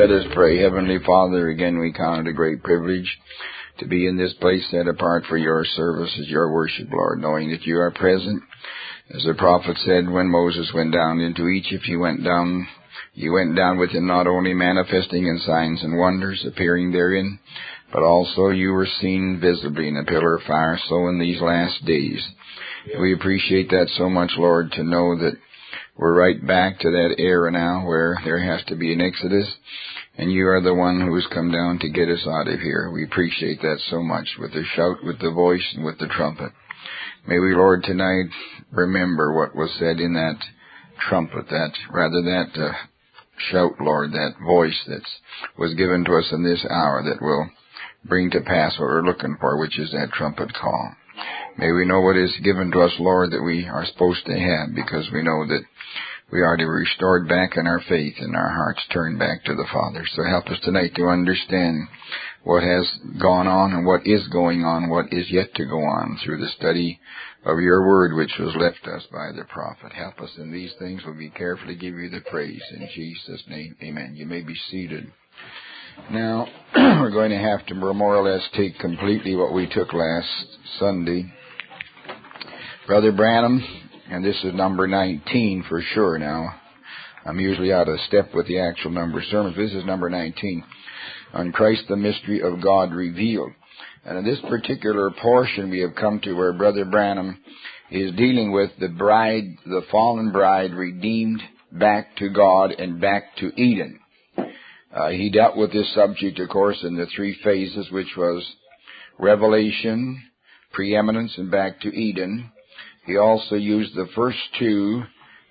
Let us pray. Heavenly Father, again we count it a great privilege to be in this place set apart for your service as your worship, Lord, knowing that you are present. As the prophet said, when Moses went down into Egypt, you went down with him, not only manifesting in signs and wonders appearing therein, but also you were seen visibly in a pillar of fire, so in these last days. We appreciate that so much, Lord, to know that we're right back to that era now where there has to be an exodus, and you are the one who has come down to get us out of here. We appreciate that so much, with the shout, with the voice, and with the trumpet. May we, Lord, tonight remember what was said in that trumpet, that shout, Lord, that voice that was given to us in this hour that will bring to pass what we're looking for, which is that trumpet call. May we know what is given to us, Lord, that we are supposed to have, because we know that we are to be restored back in our faith and our hearts turned back to the Father. So help us tonight to understand what has gone on and what is going on, what is yet to go on through the study of your word which was left us by the prophet. Help us in these things. We'll be careful to give you the praise. In Jesus' name, amen. You may be seated. Now, we're going to have to more or less take completely what we took last Sunday. Brother Branham, and this is number 19 for sure now. I'm usually out of step with the actual number of sermons. This is number 19. On Christ, the mystery of God revealed. And in this particular portion we have come to where Brother Branham is dealing with the bride, the fallen bride, redeemed back to God and back to Eden. He dealt with this subject, of course, in the three phases, which was revelation, preeminence, and back to Eden. He also used the first two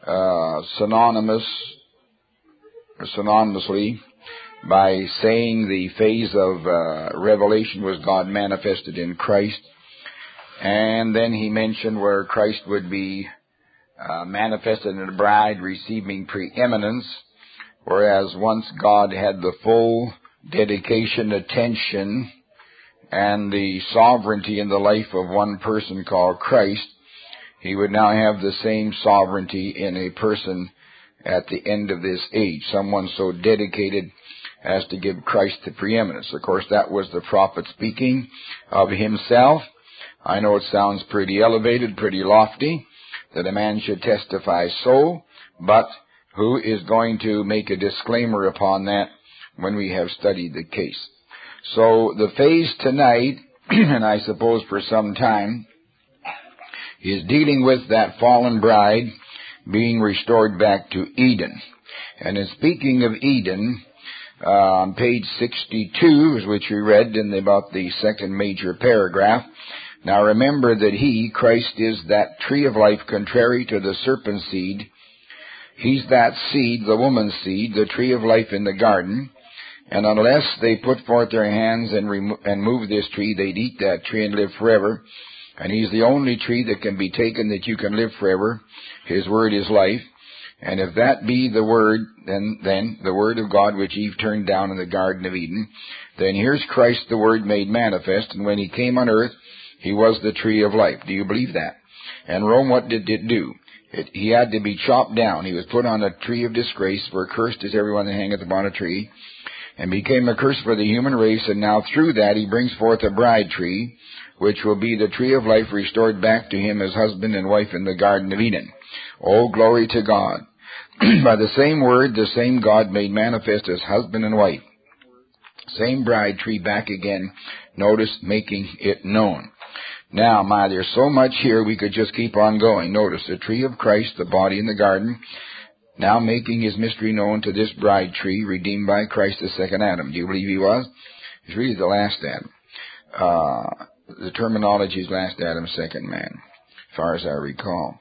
synonymously by saying the phase of revelation was God manifested in Christ. And then he mentioned where Christ would be manifested in the bride receiving preeminence, whereas once God had the full dedication, attention, and the sovereignty in the life of one person called Christ, he would now have the same sovereignty in a person at the end of this age, someone so dedicated as to give Christ the preeminence. Of course, that was the prophet speaking of himself. I know it sounds pretty elevated, pretty lofty, that a man should testify so, but who is going to make a disclaimer upon that when we have studied the case? So the phase tonight, and I suppose for some time, is dealing with that fallen bride being restored back to Eden. And in speaking of Eden, on page 62, which we read in about the second major paragraph, now remember that he, Christ, is that tree of life contrary to the serpent's seed. He's that seed, the woman's seed, the tree of life in the garden. And unless they put forth their hands and move this tree, they'd eat that tree and live forever. And he's the only tree that can be taken that you can live forever. His word is life. And if that be the word, then the word of God which Eve turned down in the Garden of Eden, then here's Christ the Word made manifest. And when he came on earth, he was the tree of life. Do you believe that? And Rome, what did it do? He had to be chopped down. He was put on a tree of disgrace, for cursed is everyone that hangeth upon a tree, and became a curse for the human race. And now through that he brings forth a bride tree, which will be the tree of life restored back to him as husband and wife in the Garden of Eden. Oh, glory to God. By the same word, the same God made manifest as husband and wife. Same bride tree back again. Notice, making it known. Now, there's so much here we could just keep on going. Notice, the tree of Christ, the body in the garden, now making his mystery known to this bride tree, redeemed by Christ, the second Adam. Do you believe he was? He's really the last Adam. The terminology is last Adam, second man, as far as I recall.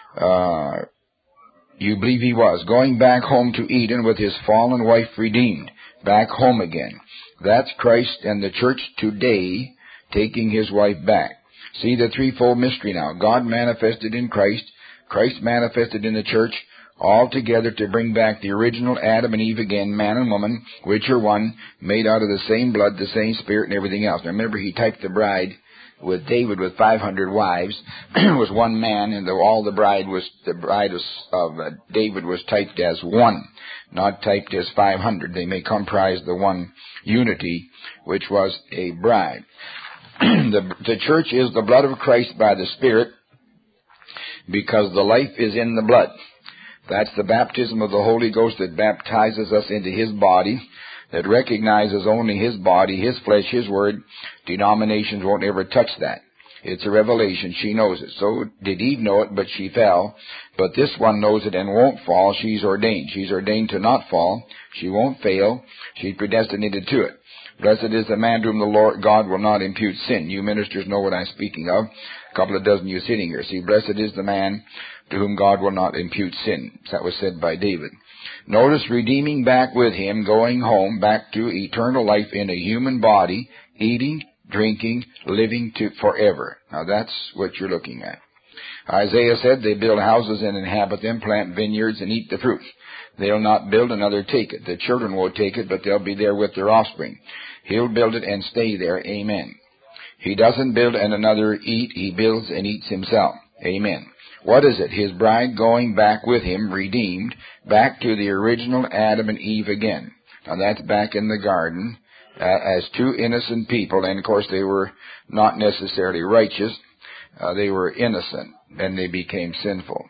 You believe he was. Going back home to Eden with his fallen wife redeemed. Back home again. That's Christ and the church today taking his wife back. See the threefold mystery now. God manifested in Christ. Christ manifested in the church. All together to bring back the original Adam and Eve again, man and woman, which are one, made out of the same blood, the same spirit, and everything else. Now remember, he typed the bride with David with 500 wives was one man, and all the bride of David was typed as one, not typed as 500. They may comprise the one unity, which was a bride. The church is the blood of Christ by the Spirit, because the life is in the blood. That's the baptism of the Holy Ghost that baptizes us into His body, that recognizes only His body, His flesh, His word. Denominations won't ever touch that. It's a revelation. She knows it. So did Eve know it, but she fell. But this one knows it and won't fall. She's ordained. She's ordained to not fall. She won't fail. She's predestinated to it. Blessed is the man to whom the Lord God will not impute sin. You ministers know what I'm speaking of. A couple of dozen of you sitting here. See, blessed is the man to whom God will not impute sin. That was said by David. Notice redeeming back with Him, going home, back to eternal life in a human body, eating, drinking, living to forever. Now that's what you're looking at. Isaiah said, they build houses and inhabit them, plant vineyards and eat the fruit. They'll not build, another take it. The children won't take it, but they'll be there with their offspring. He'll build it and stay there. Amen. He doesn't build and another eat. He builds and eats himself. Amen. What is it? His bride going back with Him, redeemed, back to the original Adam and Eve again. Now that's back in the garden as two innocent people, and of course they were not necessarily righteous. They were innocent, and they became sinful.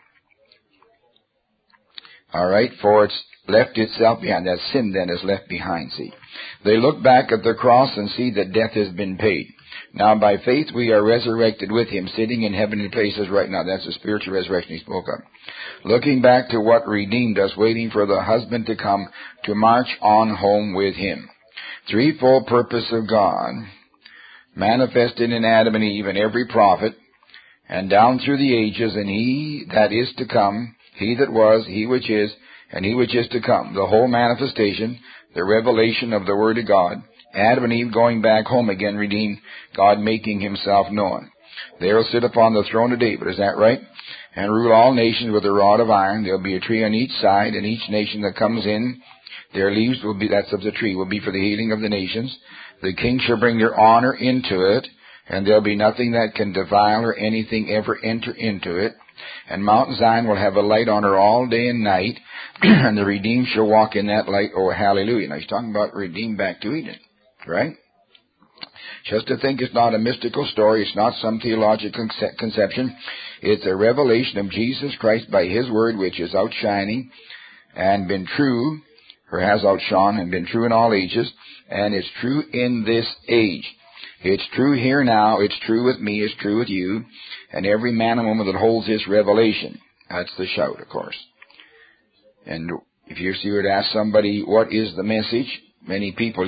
All right, for it's left itself behind. That sin then is left behind, see. They look back at the cross and see that death has been paid. Now by faith we are resurrected with Him, sitting in heavenly places right now. That's the spiritual resurrection He spoke of. Looking back to what redeemed us, waiting for the husband to come to march on home with Him. Threefold purpose of God, manifested in Adam and Eve and every prophet, and down through the ages, and He that is to come, He that was, He which is, and He which is to come. The whole manifestation, the revelation of the Word of God. Adam and Eve going back home again, redeemed, God making Himself known. They'll sit upon the throne of David, is that right? And rule all nations with a rod of iron. There'll be a tree on each side, and each nation that comes in, their leaves will be, that's of the tree, will be for the healing of the nations. The king shall bring their honor into it, and there'll be nothing that can defile or anything ever enter into it. And Mount Zion will have a light on her all day and night, and the redeemed shall walk in that light. Oh, hallelujah. Now he's talking about redeemed back to Eden, right? Just to think it's not a mystical story, it's not some theological conception. It's a revelation of Jesus Christ by His Word, which is outshining and been true, or has outshone and been true in all ages, and it's true in this age. It's true here now, it's true with me, it's true with you, and every man and woman that holds this revelation. That's the shout, of course. And if you were to ask somebody, what is the message? Many people,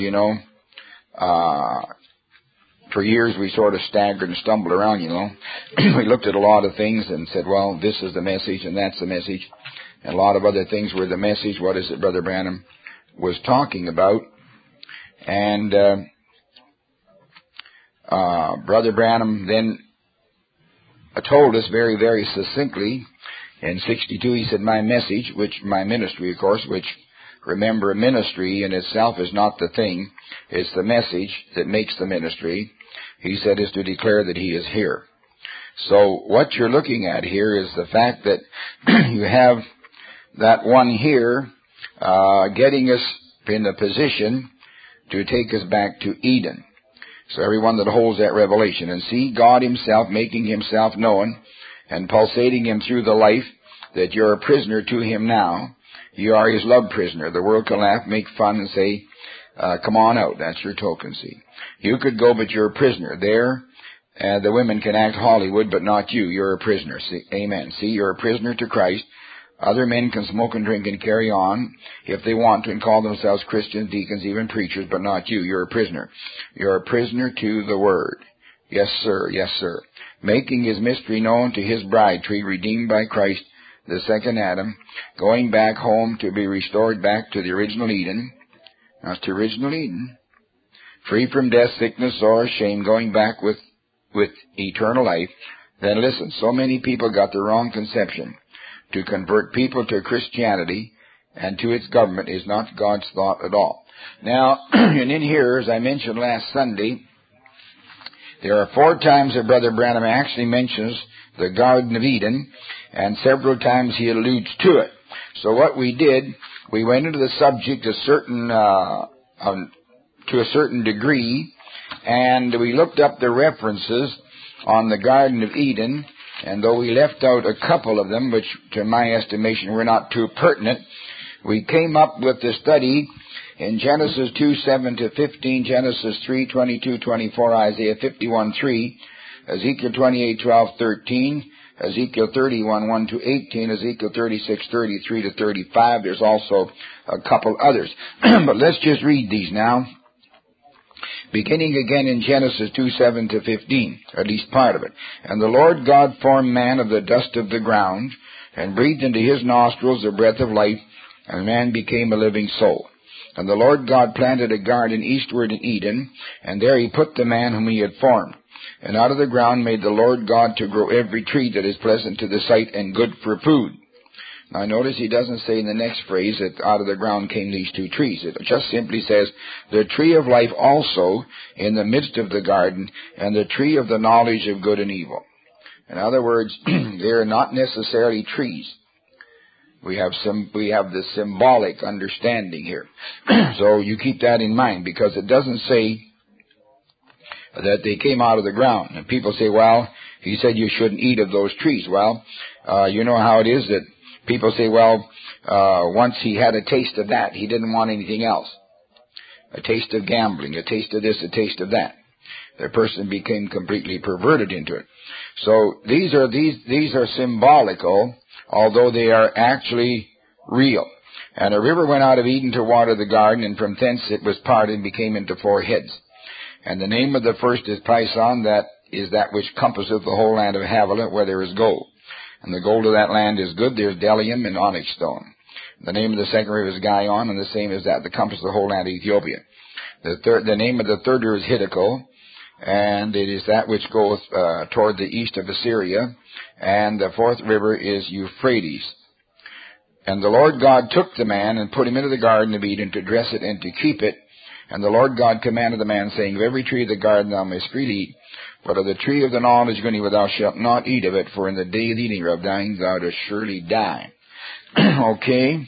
for years we sort of staggered and stumbled around, We looked at a lot of things and said, well, this is the message and that's the message. And a lot of other things were the message. What is it Brother Branham was talking about? And Brother Branham then told us very, very succinctly in 62, he said, my message, my ministry, of course, which, remember, a ministry in itself is not the thing. It's the message that makes the ministry. He said, is to declare that He is here. So what you're looking at here is the fact that you have that one here getting us in a position to take us back to Eden. So everyone that holds that revelation and see God Himself making Himself known and pulsating Him through the life, that you're a prisoner to Him now. You are His love prisoner. The world can laugh, make fun, and say, come on out. That's your token, see. You could go, but you're a prisoner. There, the women can act Hollywood, but not you. You're a prisoner. See? Amen. See, you're a prisoner to Christ. Other men can smoke and drink and carry on if they want to and call themselves Christians, deacons, even preachers, but not you. You're a prisoner. You're a prisoner to the Word. Yes, sir. Yes, sir. Making His mystery known to His bride tree, redeemed by Christ, the second Adam, going back home to be restored back to the original Eden. That's the original Eden. Free from death, sickness, or shame, going back with eternal life. Then listen, so many people got the wrong conception. To convert people to Christianity and to its government is not God's thought at all. Now, and in here, as I mentioned last Sunday, There are 4 times that Brother Branham actually mentions the Garden of Eden, and several times he alludes to it. So what we did, we went into the subject to a certain degree, and we looked up the references on the Garden of Eden, and though we left out a couple of them, which to my estimation were not too pertinent, we came up with the study in Genesis 2:7-15, Genesis 3:22-24, Isaiah 51:3, Ezekiel 28:12-13, Ezekiel 31:1-18, Ezekiel 36:33-35. There's also a couple others. But let's just read these now. Beginning again in Genesis 2:7-15, at least part of it. And the Lord God formed man of the dust of the ground, and breathed into his nostrils the breath of life, and man became a living soul. And the Lord God planted a garden eastward in Eden, and there he put the man whom he had formed. And out of the ground made the Lord God to grow every tree that is pleasant to the sight and good for food. Now notice he doesn't say in the next phrase that out of the ground came these 2 trees. It just simply says, the tree of life also in the midst of the garden, and the tree of the knowledge of good and evil. In other words, they are not necessarily trees. We have the symbolic understanding here. So you keep that in mind, because it doesn't say that they came out of the ground. And people say, well, he said you shouldn't eat of those trees. Well, you know how it is that people say, well, once he had a taste of that, he didn't want anything else. A taste of gambling, a taste of this, a taste of that. The person became completely perverted into it. So these are symbolical, although they are actually real. And a river went out of Eden to water the garden, and from thence it was parted and became into 4 heads. And the name of the first is Pison, that is that which compasseth the whole land of Havilah, where there is gold. And the gold of that land is good. There is bdellium and onyx stone. The name of the second river is Gihon, and the same is that compasseth the whole land of Ethiopia. The name of the third river is Hiddekel, and it is that which goeth toward the east of Assyria. And the 4th river is Euphrates. And the Lord God took the man and put him into the garden of Eden to dress it and to keep it. And the Lord God commanded the man, saying, of every tree of the garden thou mayst freely eat, but of the tree of the knowledge of good and evil thou shalt not eat of it, for in the day of the eating of thine thou dost surely die. Okay?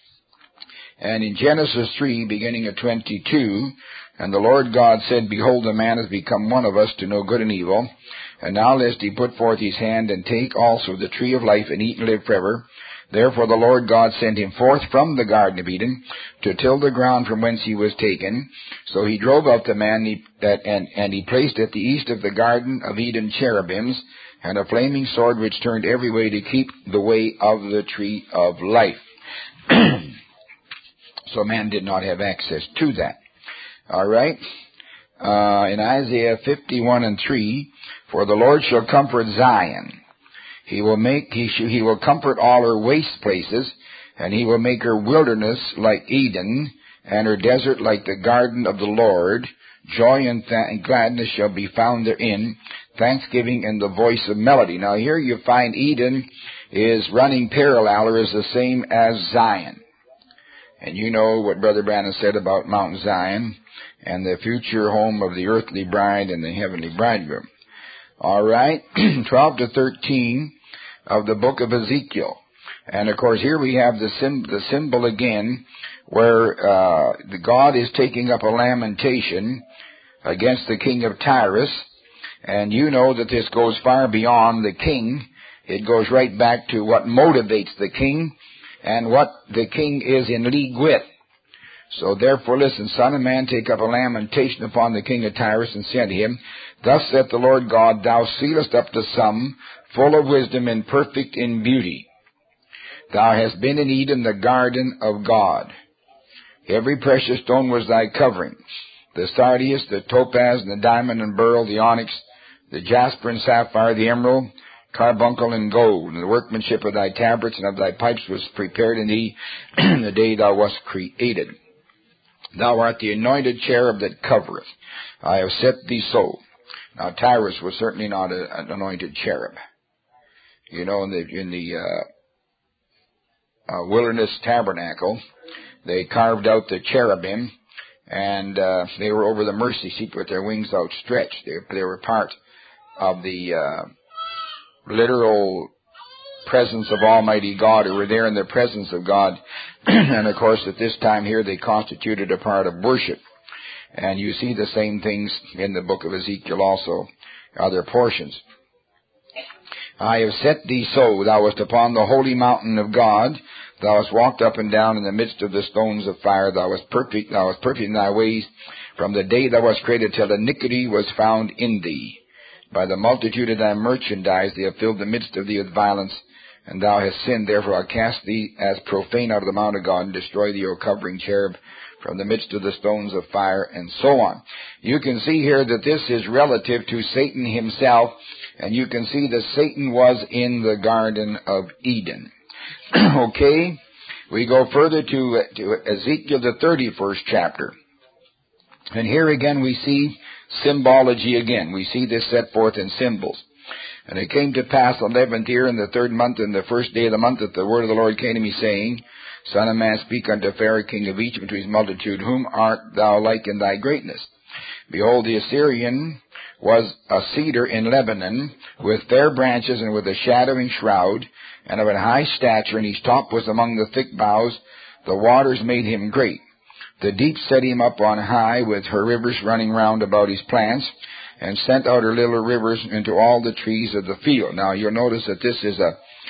And in Genesis 3, beginning at 22, and the Lord God said, behold, the man has become one of us to know good and evil. And now lest he put forth his hand and take also the tree of life and eat and live forever. Therefore the Lord God sent him forth from the Garden of Eden to till the ground from whence he was taken. So he drove out the man, and he placed at the east of the Garden of Eden cherubims, and a flaming sword which turned every way to keep the way of the tree of life. So man did not have access to that. All right? In Isaiah 51:3, for the Lord shall comfort Zion. He will comfort all her waste places, and he will make her wilderness like Eden, and her desert like the garden of the Lord. Joy and gladness shall be found therein, thanksgiving and the voice of melody. Now here you find Eden is running parallel, or is the same as Zion. And you know what Brother Branham said about Mount Zion, and the future home of the earthly bride and the heavenly bridegroom. All right, 12-13 of the book of Ezekiel. And of course here we have the symbol again, where God is taking up a lamentation against the king of Tyrus. And you know that this goes far beyond the king. It goes right back to what motivates the king and what the king is in league with. So therefore, listen, Son of man, take up a lamentation upon the king of Tyrus, and say unto him, thus saith the Lord God, thou sealest up the sum, full of wisdom and perfect in beauty. Thou hast been in Eden, the garden of God. Every precious stone was thy covering, the sardius, the topaz, and the diamond and beryl, the onyx, the jasper and sapphire, the emerald, carbuncle and gold. And the workmanship of thy tabrets and of thy pipes was prepared in thee the day thou wast created. Thou art the anointed cherub that covereth. I have set thee so. Now Tyrus was certainly not an anointed cherub. You know, in the wilderness tabernacle, they carved out the cherubim, and they were over the mercy seat with their wings outstretched. They were part of the literal presence of Almighty God, who were there in the presence of God. And of course, at this time here, they constituted a part of worship. And you see the same things in the book of Ezekiel also, other portions. I have set thee so, thou wast upon the holy mountain of God, thou hast walked up and down in the midst of the stones of fire, thou wast perfect in thy ways, from the day thou wast created till iniquity was found in thee. By the multitude of thy merchandise they have filled the midst of thee with violence, and thou hast sinned, therefore I'll cast thee as profane out of the mount of God, and destroy thee, O covering cherub, from the midst of the stones of fire, and so on. You can see here that this is relative to Satan himself, and you can see that Satan was in the Garden of Eden. Okay, we go further to Ezekiel, the 31st chapter. And here again we see symbology again. We see this set forth in symbols. And it came to pass 11th year in the 3rd month, in the 1st day of the month, that the word of the Lord came to me, saying, Son of man, speak unto Pharaoh, king of Egypt, to his multitude, whom art thou like in thy greatness? Behold, the Assyrian was a cedar in Lebanon, with fair branches and with a shadowing shroud, and of a high stature, and his top was among the thick boughs. The waters made him great. The deep set him up on high, with her rivers running round about his plants, and sent out her little rivers into all the trees of the field. Now, you'll notice that this is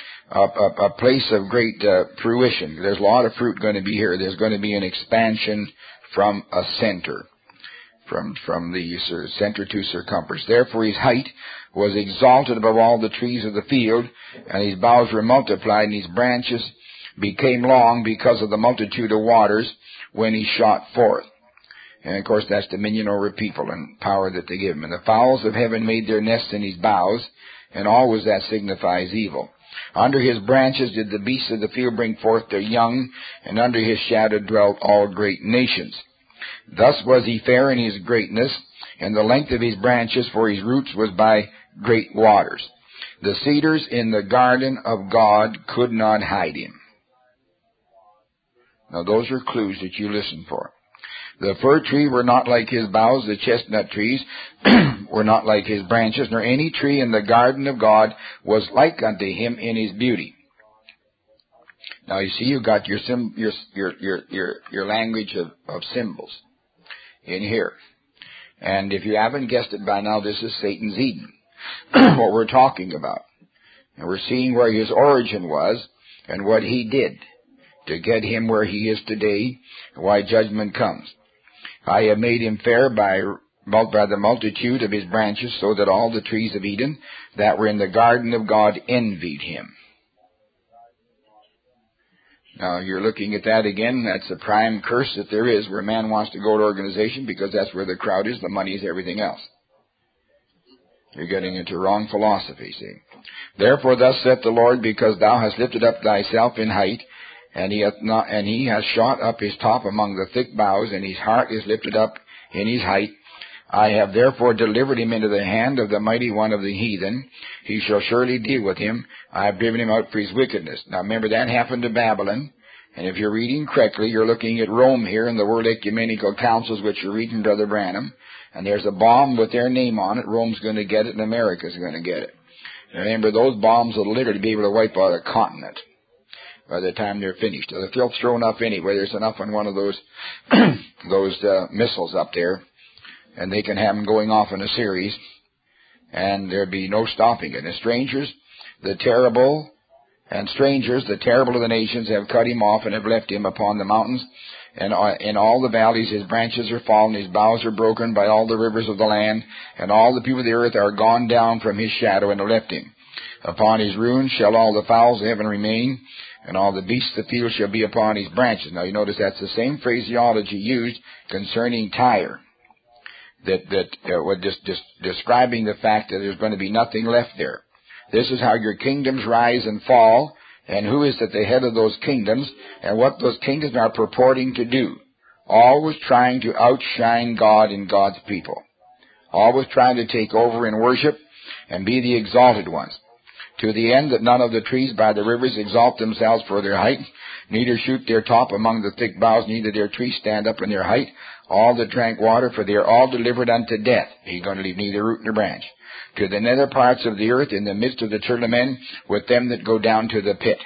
a place of great fruition. There's a lot of fruit going to be here. There's going to be an expansion from a center, from the center to circumference. Therefore, his height was exalted above all the trees of the field, and his boughs were multiplied, and his branches became long because of the multitude of waters when he shot forth. And, of course, that's dominion over people and power that they give him. And the fowls of heaven made their nests in his boughs, and always that signifies evil. Under his branches did the beasts of the field bring forth their young, and under his shadow dwelt all great nations. Thus was he fair in his greatness, and the length of his branches, for his roots was by great waters. The cedars in the garden of God could not hide him. Now those are clues that you listen for. The fir tree were not like his boughs, the chestnut trees were not like his branches, nor any tree in the garden of God was like unto him in his beauty. Now you see, you got your language of symbols in here. And if you haven't guessed it by now, this is Satan's Eden, what we're talking about. And we're seeing where his origin was and what he did to get him where he is today, and why judgment comes. I have made him fair by the multitude of his branches, so that all the trees of Eden that were in the garden of God envied him. Now, you're looking at that again. That's a prime curse that there is, where man wants to go to organization, because that's where the crowd is, the money is, everything else. You're getting into wrong philosophy, see. Therefore thus saith the Lord, because thou hast lifted up thyself in height, and he has shot up his top among the thick boughs, and his heart is lifted up in his height. I have therefore delivered him into the hand of the mighty one of the heathen. He shall surely deal with him. I have driven him out for his wickedness. Now remember, that happened to Babylon. And if you're reading correctly, you're looking at Rome here in the World Ecumenical Councils, which you're reading, Brother Branham. And there's a bomb with their name on it. Rome's going to get it, and America's going to get it. And remember, those bombs will literally be able to wipe out a continent by the time they're finished. If they'll throw enough anyway, there's enough on one of those missiles up there, and they can have them going off in a series, and there'd be no stopping it. And strangers, the terrible of the nations have cut him off and have left him upon the mountains, and in all the valleys his branches are fallen, his boughs are broken by all the rivers of the land, and all the people of the earth are gone down from his shadow and have left him. Upon his ruins shall all the fowls of heaven remain, and all the beasts of the field shall be upon his branches. Now you notice that's the same phraseology used concerning Tyre, describing the fact that there's going to be nothing left there. This is how your kingdoms rise and fall, and who is at the head of those kingdoms, and what those kingdoms are purporting to do. Always trying to outshine God and God's people. Always trying to take over in worship and be the exalted ones. To the end that none of the trees by the rivers exalt themselves for their height, neither shoot their top among the thick boughs, neither their trees stand up in their height. all that drank water, for they are all delivered unto death. He's going to leave neither root nor branch. To the nether parts of the earth, in the midst of the children of men, with them that go down to the pit.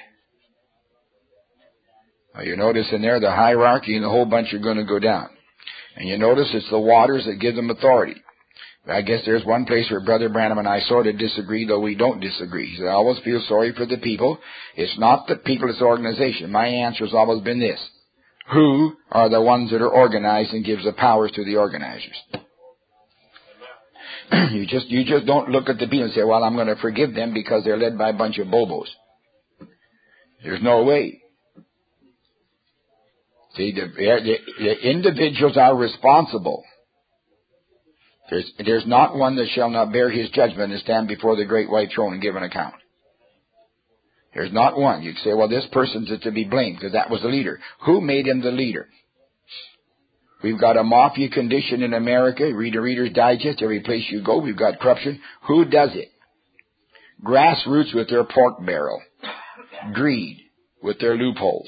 Now you notice in there the hierarchy and the whole bunch are going to go down. And you notice it's the waters that give them authority. I guess there's one place where Brother Branham and I sort of disagree, though we don't disagree. He said, I always feel sorry for the people. It's not the people, it's the organization. My answer has always been this. Who are the ones that are organized and gives the powers to the organizers? You just don't look at the people and say, well, I'm going to forgive them because they're led by a bunch of bobos. There's no way. See, the individuals are responsible. There's not one that shall not bear his judgment and stand before the great white throne and give an account. There's not one. You'd say, well, this person's to be blamed because that was the leader. Who made him the leader? We've got a mafia condition in America. Read a Reader's Digest. Every place you go, we've got corruption. Who does it? Grassroots with their pork barrel. Greed with their loopholes.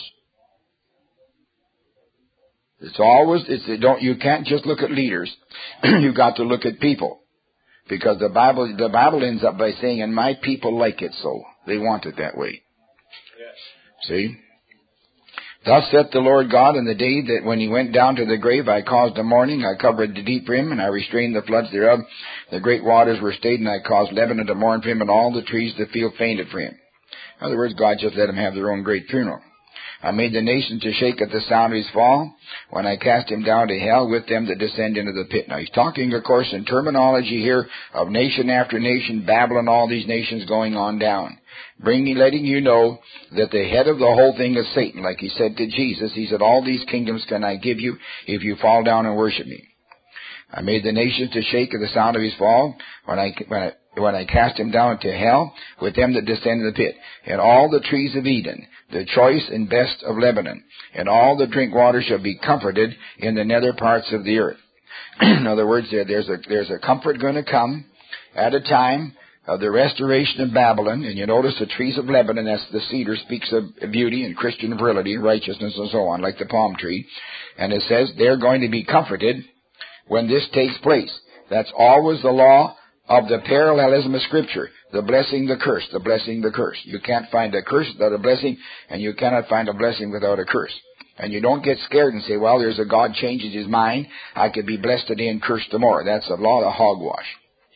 You can't just look at leaders. You've got to look at people. Because the Bible ends up by saying, and my people like it so. They want it that way. Yes. See? Thus saith the Lord God, in the day that when he went down to the grave, I caused a mourning, I covered the deep for him, and I restrained the floods thereof. The great waters were stayed, and I caused Lebanon to mourn for him, and all the trees of the field fainted for him. In other words, God just let him have their own great funeral. I made the nations to shake at the sound of his fall, when I cast him down to hell with them that descend into the pit. Now he's talking, of course, in terminology here of nation after nation, Babylon, all these nations going on down. Letting you know that the head of the whole thing is Satan. Like he said to Jesus, he said, all these kingdoms can I give you if you fall down and worship me. I made the nations to shake at the sound of his fall, when I cast him down to hell with them that descend into the pit. And all the trees of Eden, the choice and best of Lebanon, and all the drink water shall be comforted in the nether parts of the earth. In other words, there's a comfort going to come at a time of the restoration of Babylon. And you notice the trees of Lebanon, that's the cedar, speaks of beauty and Christian virility, righteousness and so on, like the palm tree. And it says they're going to be comforted when this takes place. That's always the law of the parallelism of Scripture. The blessing, the curse, the blessing, the curse. You can't find a curse without a blessing, and you cannot find a blessing without a curse. And you don't get scared and say, well, there's a God changes his mind. I could be blessed today and cursed tomorrow. That's a lot of hogwash.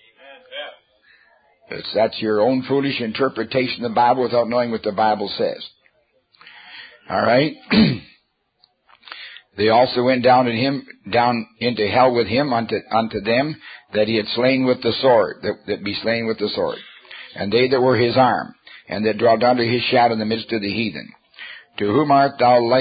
That's your own foolish interpretation of the Bible without knowing what the Bible says. All right? They also went down into hell with him unto them that he had slain with the sword, that be slain with the sword. And they that were his arm, and that dwelt under his shadow in the midst of the heathen. To whom art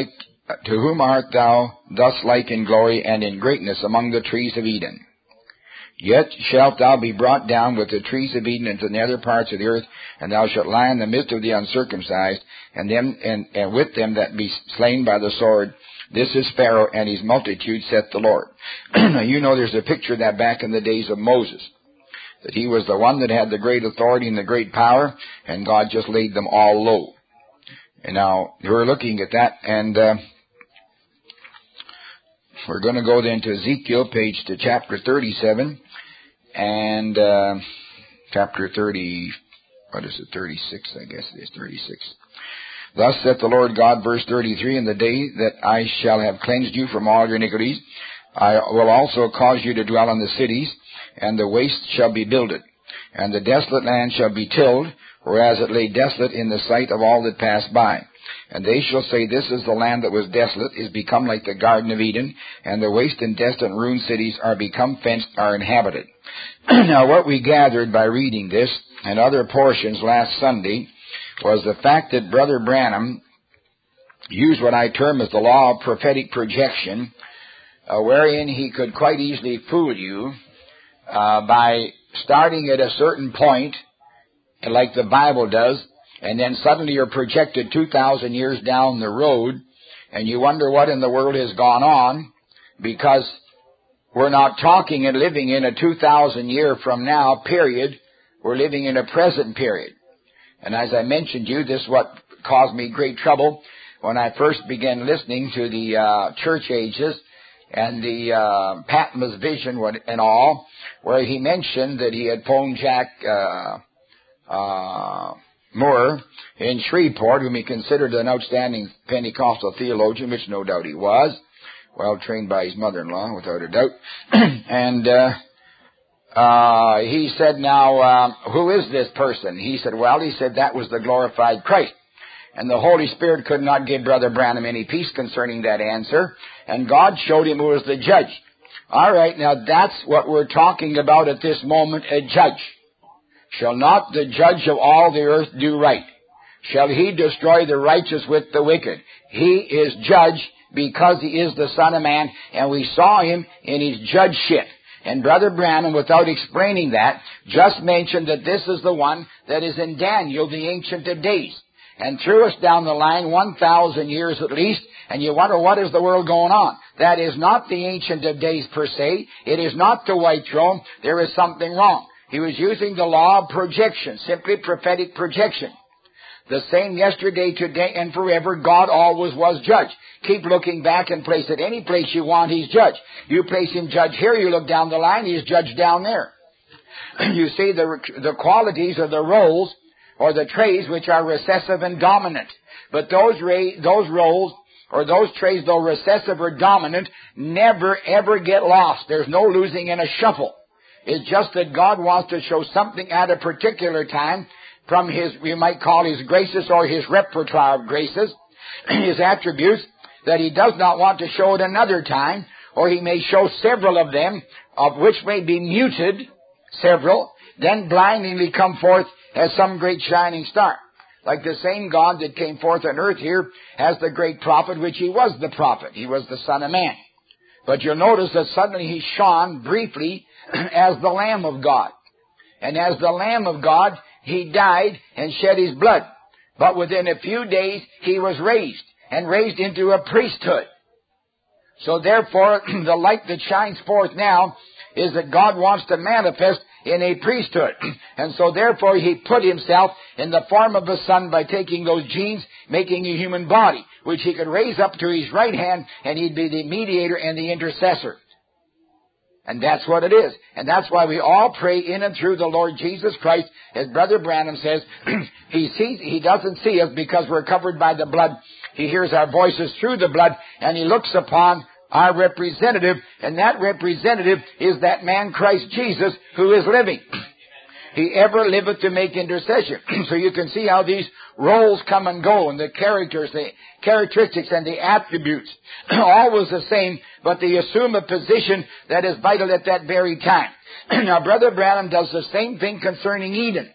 thou thus like in glory and in greatness among the trees of Eden? Yet shalt thou be brought down with the trees of Eden into the nether parts of the earth, and thou shalt lie in the midst of the uncircumcised, and with them that be slain by the sword. This is Pharaoh and his multitude, saith the Lord. Now you know there's a picture of that back in the days of Moses, that he was the one that had the great authority and the great power, and God just laid them all low. And now we're looking at that, and we're going to go then to Ezekiel, to chapter 37, and chapter 30, 36, I guess it is, 36. Thus saith the Lord God, verse 33, in the day that I shall have cleansed you from all your iniquities, I will also cause you to dwell in the cities, and the waste shall be builded, and the desolate land shall be tilled, whereas it lay desolate in the sight of all that passed by. And they shall say, this is the land that was desolate, is become like the Garden of Eden, and the waste and desolate and ruined cities are become fenced, are inhabited. Now what we gathered by reading this and other portions last Sunday was the fact that Brother Branham used what I term as the law of prophetic projection, wherein he could quite easily fool you by starting at a certain point, like the Bible does, and then suddenly you're projected 2,000 years down the road, and you wonder what in the world has gone on, because we're not talking and living in a 2,000 year from now period. We're living in a present period. And as I mentioned you, this is what caused me great trouble when I first began listening to the church ages, and the Patmos vision and all, where he mentioned that he had phoned Jack Moore in Shreveport, whom he considered an outstanding Pentecostal theologian, which no doubt he was, well trained by his mother-in-law, without a doubt. And he said, now, who is this person? He said, well, that was the glorified Christ. And the Holy Spirit could not give Brother Branham any peace concerning that answer. And God showed him who was the judge. All right, now that's what we're talking about at this moment, a judge. Shall not the judge of all the earth do right? Shall he destroy the righteous with the wicked? He is judge because he is the Son of Man, and we saw him in his judgeship. And Brother Branham, without explaining that, just mentioned that this is the one that is in Daniel, the Ancient of Days. And threw us down the line 1,000 years at least, and you wonder what is the world going on. That is not the Ancient of Days per se. It is not the white throne. There is something wrong. He was using the law of projection, simply prophetic projection. The same yesterday, today, and forever, God always was judge. Keep looking back and place it any place you want, he's judge. You place him judge here, you look down the line, he's judge down there. You see the qualities of the roles or the trays which are recessive and dominant. But those roles or those trays, though recessive or dominant, never ever get lost. There's no losing in a shuffle. It's just that God wants to show something at a particular time from his, we might call his graces or his repertoire of graces, his attributes, that he does not want to show at another time, or he may show several of them, of which may be muted, several, then blindingly come forth as some great shining star. Like the same God that came forth on earth here as the great prophet, which he was the prophet. He was the Son of Man. But you'll notice that suddenly he shone briefly as the Lamb of God. And as the Lamb of God, he died and shed his blood. But within a few days, he was raised, and raised into a priesthood. So therefore, the light that shines forth now is that God wants to manifest in a priesthood. And so therefore, he put himself in the form of a son by taking those genes, making a human body, which he could raise up to his right hand, and he'd be the mediator and the intercessor. And that's what it is. And that's why we all pray in and through the Lord Jesus Christ. As Brother Branham says, he doesn't see us because we're covered by the blood. He hears our voices through the blood, and he looks upon our representative, and that representative is that man Christ Jesus who is living. He ever liveth to make intercession. So you can see how these roles come and go, and the characters, the characteristics and the attributes, always the same, but they assume a position that is vital at that very time. Now, Brother Branham does the same thing concerning Eden.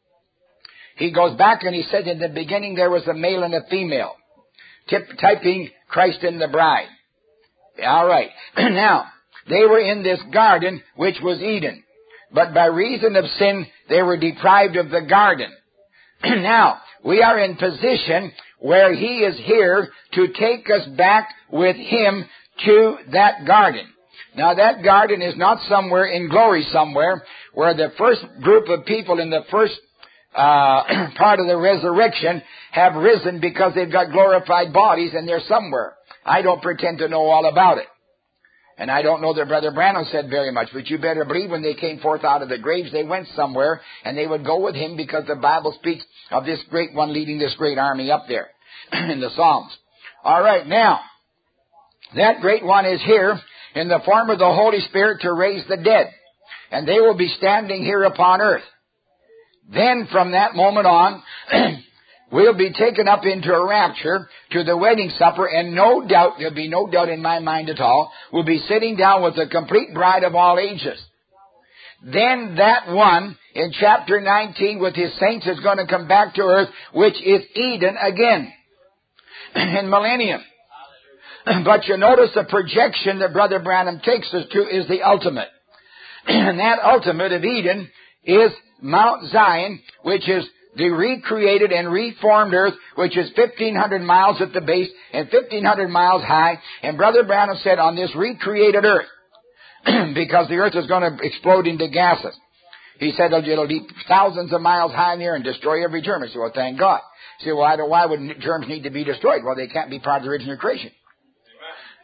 He goes back and he said in the beginning there was a male and a female, typing Christ and the bride. All right. Now, they were in this garden, which was Eden. But by reason of sin, they were deprived of the garden. Now, we are in position where he is here to take us back with him to that garden. Now, that garden is not somewhere in glory somewhere where the first group of people in the first part of the resurrection have risen because they've got glorified bodies and they're somewhere. I don't pretend to know all about it. And I don't know that Brother Branham said very much, but you better believe when they came forth out of the graves, they went somewhere, and they would go with him because the Bible speaks of this great one leading this great army up there in the Psalms. All right, now, that great one is here in the form of the Holy Spirit to raise the dead, and they will be standing here upon earth. Then from that moment on, we'll be taken up into a rapture to the wedding supper, and no doubt, there'll be no doubt in my mind at all, we'll be sitting down with the complete bride of all ages. Then that one in chapter 19 with his saints is going to come back to earth, which is Eden again in millennium. But you notice the projection that Brother Branham takes us to is the ultimate. And that ultimate of Eden is Mount Zion, which is the recreated and reformed earth, which is 1,500 miles at the base and 1,500 miles high. And Brother Branham said on this recreated earth, because the earth is going to explode into gases, he said it'll be thousands of miles high in the air and destroy every germ. I said, well, thank God. He said, well, why would germs need to be destroyed? Well, they can't be part of the original creation.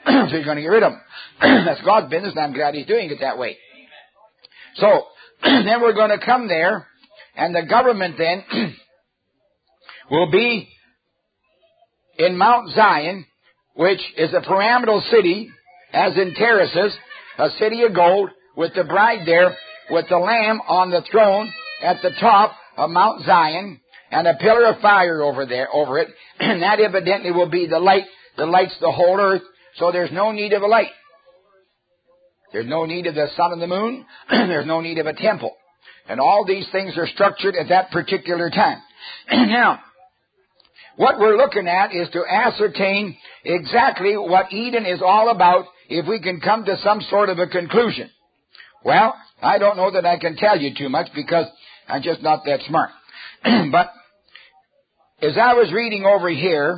So he's going to get rid of them. That's God's business, and I'm glad he's doing it that way. So, then we're going to come there, and the government then will be in Mount Zion, which is a pyramidal city, as in terraces, a city of gold, with the bride there, with the Lamb on the throne at the top of Mount Zion, and a pillar of fire over it, and that evidently will be the light that lights the whole earth, so there's no need of a light. There's no need of the sun and the moon. There's no need of a temple. And all these things are structured at that particular time. Now, what we're looking at is to ascertain exactly what Eden is all about, if we can come to some sort of a conclusion. Well, I don't know that I can tell you too much, because I'm just not that smart. But as I was reading over here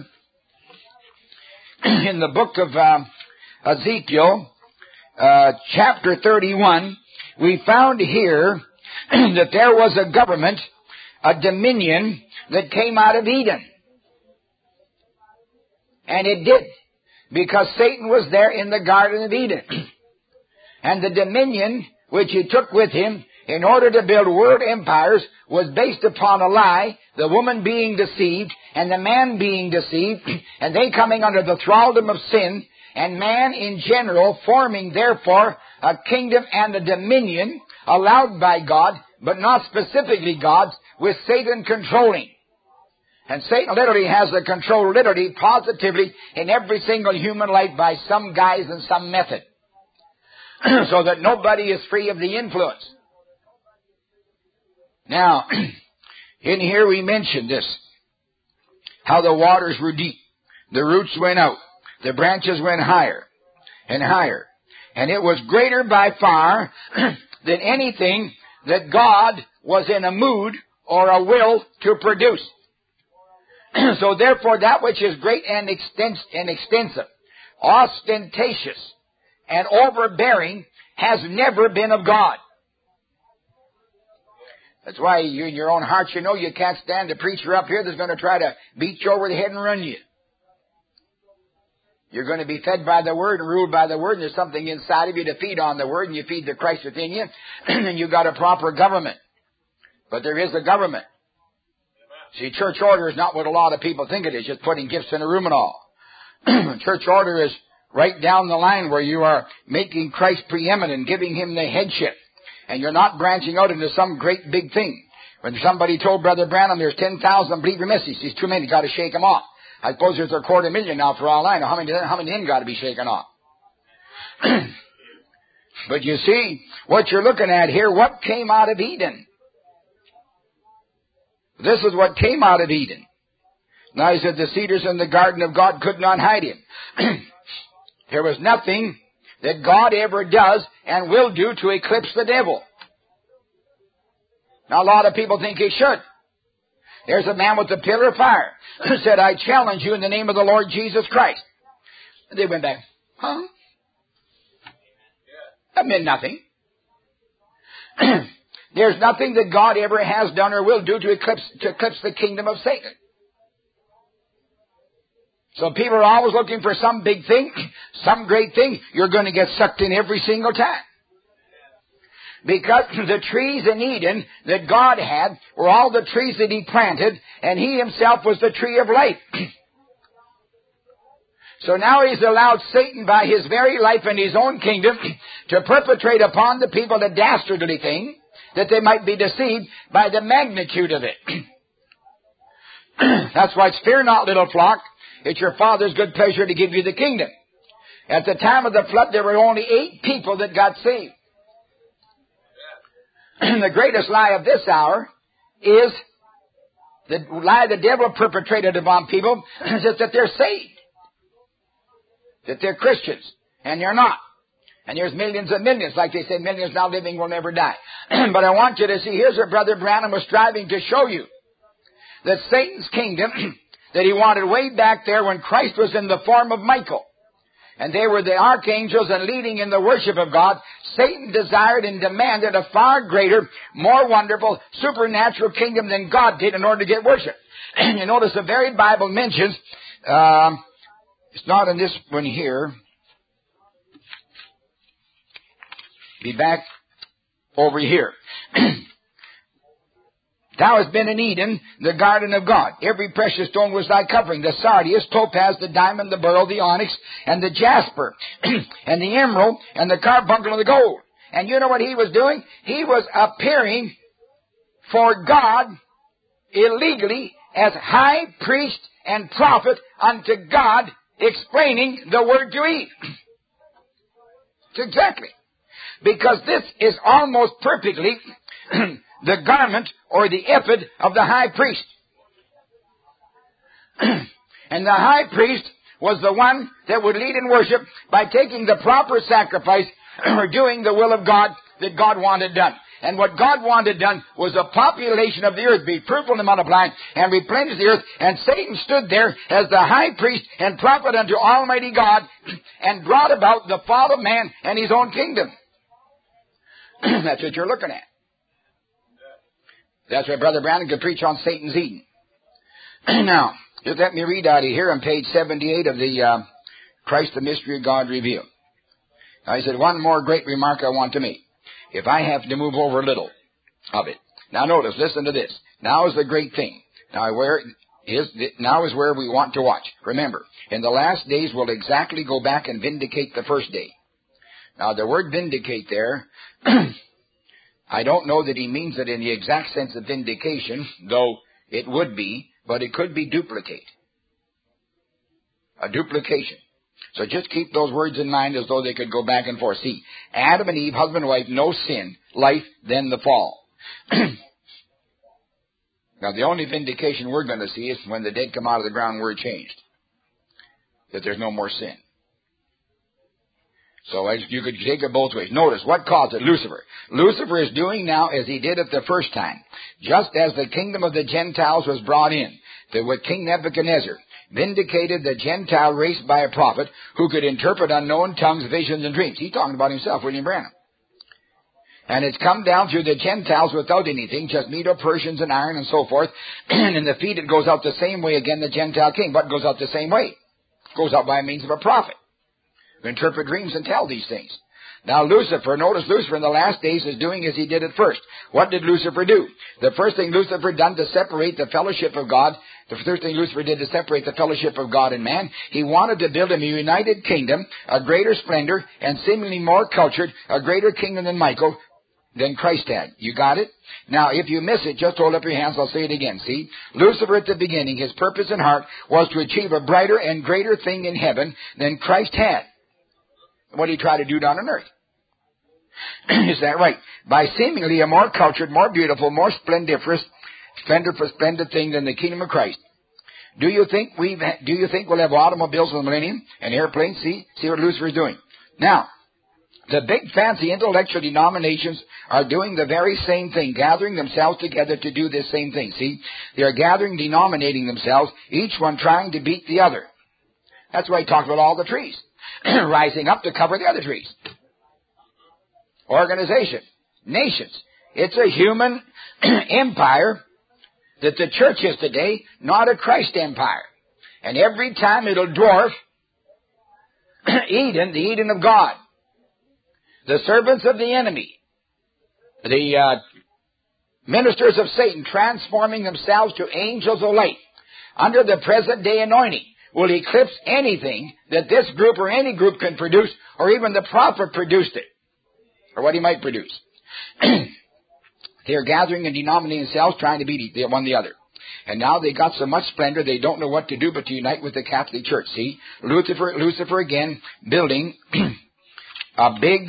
in the book of Ezekiel, chapter 31, we found here that there was a government, a dominion that came out of Eden. And it did, because Satan was there in the Garden of Eden. And the dominion which he took with him in order to build world empires was based upon a lie, the woman being deceived and the man being deceived, and they coming under the thraldom of sin, and man in general forming therefore a kingdom and a dominion allowed by God, but not specifically God's, with Satan controlling. And Satan literally has a control, literally, positively, in every single human life by some guise and some method. So that nobody is free of the influence. Now, in here we mentioned this, how the waters were deep, the roots went out, the branches went higher and higher, and it was greater by far than anything that God was in a mood or a will to produce. So therefore that which is great and extensive, ostentatious, and overbearing has never been of God. That's why you in your own heart, you know you can't stand a preacher up here that's going to try to beat you over the head and run you. You're going to be fed by the Word and ruled by the Word, and there's something inside of you to feed on the Word, and you feed the Christ within you, and you've got a proper government. But there is a government. See, church order is not what a lot of people think it is, just putting gifts in a room and all. Church order is right down the line where you are making Christ preeminent, giving Him the headship. And you're not branching out into some great big thing. When somebody told Brother Branham there's 10,000 believer messages, he's too many, got to shake them off. I suppose there's a 250,000 now for all I know. How many of them got to be shaken off? But you see, what you're looking at here, what came out of Eden? This is what came out of Eden. Now he said the cedars in the garden of God could not hide him. There was nothing that God ever does and will do to eclipse the devil. Now a lot of people think he should. There's a man with a pillar of fire who said, I challenge you in the name of the Lord Jesus Christ. And they went back, huh? That meant nothing. There's nothing that God ever has done or will do to eclipse the kingdom of Satan. So people are always looking for some big thing, some great thing. You're going to get sucked in every single time. Because the trees in Eden that God had were all the trees that He planted, and He Himself was the tree of life. So now He's allowed Satan by his very life and his own kingdom to perpetrate upon the people the dastardly thing, that they might be deceived by the magnitude of it. That's why it's fear not, little flock. It's your Father's good pleasure to give you the kingdom. At the time of the flood, there were only 8 people that got saved. The greatest lie of this hour is the lie the devil perpetrated upon people is that they're saved. That they're Christians. And you're not. And there's millions and millions. Like they say, millions now living will never die. But I want you to see, here's what Brother Branham was striving to show you. That Satan's kingdom that he wanted way back there when Christ was in the form of Michael. And they were the archangels and leading in the worship of God. Satan desired and demanded a far greater, more wonderful, supernatural kingdom than God did in order to get worship. And you notice the very Bible mentions, it's not in this one here, Be back over here. Thou hast been in Eden, the garden of God. Every precious stone was thy covering. The sardius, topaz, the diamond, the beryl, the onyx, and the jasper, and the emerald, and the carbuncle, and the gold. And you know what he was doing? He was appearing for God illegally as high priest and prophet unto God, explaining the word to Eve. Exactly. Because this is almost perfectly the garment or the ephod of the high priest. And the high priest was the one that would lead in worship by taking the proper sacrifice or doing the will of God that God wanted done. And what God wanted done was a population of the earth, be fruitful and multiply, and replenish the earth. And Satan stood there as the high priest and prophet unto Almighty God and brought about the fall of man and his own kingdom. That's what you're looking at. That's why Brother Branham could preach on Satan's Eden. Now, just let me read out of here on page 78 of the Christ the Mystery of God Revealed. I said, one more great remark I want to make. If I have to move over a little of it. Now notice, listen to this. Now is the great thing. Now is where we want to watch. Remember, in the last days we'll exactly go back and vindicate the first day. Now the word vindicate there, I don't know that he means it in the exact sense of vindication, though it would be, but it could be duplicate. A duplication. So just keep those words in mind as though they could go back and forth. See, Adam and Eve, husband and wife, no sin, life, then the fall. Now the only vindication we're going to see is when the dead come out of the ground, we're changed. That there's no more sin. So you could take it both ways. Notice, what caused it? Lucifer. Lucifer is doing now as he did it the first time. Just as the kingdom of the Gentiles was brought in, with King Nebuchadnezzar, vindicated the Gentile race by a prophet who could interpret unknown tongues, visions, and dreams. He's talking about himself, William Branham. And it's come down through the Gentiles without anything, just Medo-Persians and iron and so forth. And in the feet it goes out the same way again, the Gentile king. But it goes out the same way. It goes out by means of a prophet who interpret dreams and tell these things. Now Lucifer, notice Lucifer in the last days is doing as he did at first. What did Lucifer do? The first thing Lucifer done to separate the fellowship of God, the first thing Lucifer did to separate the fellowship of God and man, he wanted to build him a united kingdom, a greater splendor, and seemingly more cultured, a greater kingdom than Christ had. You got it? Now, if you miss it, just hold up your hands. I'll say it again. See? Lucifer at the beginning, his purpose and heart was to achieve a brighter and greater thing in heaven than Christ had. What did he try to do down on earth? Is that right? By seemingly a more cultured, more beautiful, more splendid thing than the kingdom of Christ. Do you think we'll have automobiles in the millennium and airplanes? See what Lucifer is doing. Now, the big fancy intellectual denominations are doing the very same thing, gathering themselves together to do this same thing. See, they are gathering, denominating themselves, each one trying to beat the other. That's why he talked about all the trees rising up to cover the other trees. Organization, nations. It's a human empire that the church is today, not a Christ empire. And every time it'll dwarf Eden, the Eden of God. The servants of the enemy, the ministers of Satan transforming themselves to angels of light under the present day anointing will eclipse anything that this group or any group can produce, or even the prophet produced it, or what he might produce. They are gathering and denominating themselves, trying to beat one the other. And now they got so much splendor, they don't know what to do but to unite with the Catholic Church. See, Lucifer again, building a big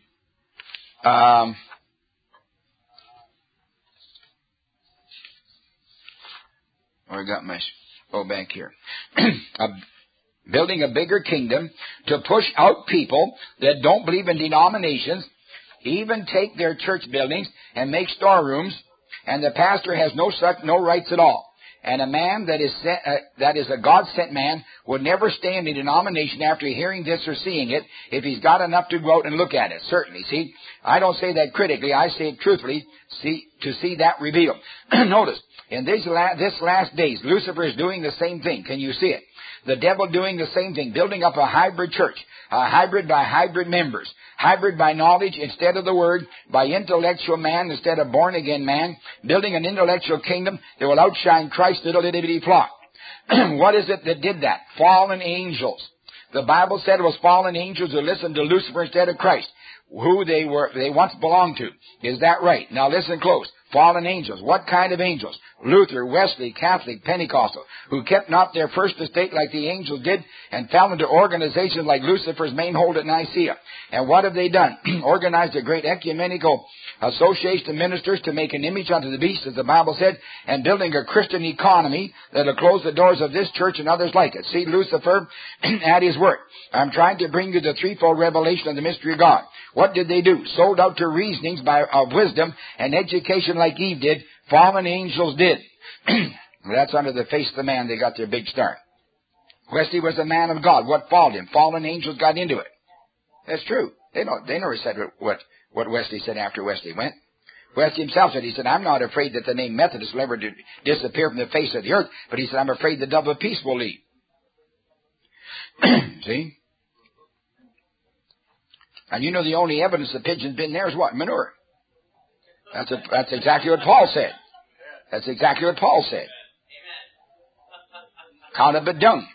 back here. Building a bigger kingdom to push out people that don't believe in denominations, even take their church buildings and make storerooms, and the pastor has no rights at all. And a man that is a God-sent man would never stay in a denomination after hearing this or seeing it if he's got enough to go out and look at it. Certainly, see, I don't say that critically. I say it truthfully, to see that revealed. Notice, in this last days, Lucifer is doing the same thing. Can you see it? The devil doing the same thing, building up a hybrid church, a hybrid by hybrid members, hybrid by knowledge instead of the Word, by intellectual man instead of born-again man, building an intellectual kingdom that will outshine Christ's little itty-bitty flock. What is it that did that? Fallen angels. The Bible said it was fallen angels who listened to Lucifer instead of Christ, who they once belonged to. Is that right? Now listen close. Fallen angels. What kind of angels? Luther, Wesley, Catholic, Pentecostal, who kept not their first estate like the angels did and fell into organizations like Lucifer's main hold at Nicaea. And what have they done? Organized a great ecumenical association of ministers to make an image unto the beast, as the Bible said, and building a Christian economy that will close the doors of this church and others like it. See Lucifer at his work. I'm trying to bring you the threefold revelation of the mystery of God. What did they do? Sold out to reasonings of wisdom and education like Eve did. Fallen angels did. That's under the face of the man they got their big start. Wesley was a man of God. What followed him? Fallen angels got into it. That's true. They never said what Wesley said after Wesley went. Wesley himself said, he said, I'm not afraid that the name Methodist will ever disappear from the face of the earth, but he said, I'm afraid the dove of peace will leave. See? And you know the only evidence the pigeon's been there is what? Manure. That's exactly what Paul said. That's exactly what Paul said. Count of it dung.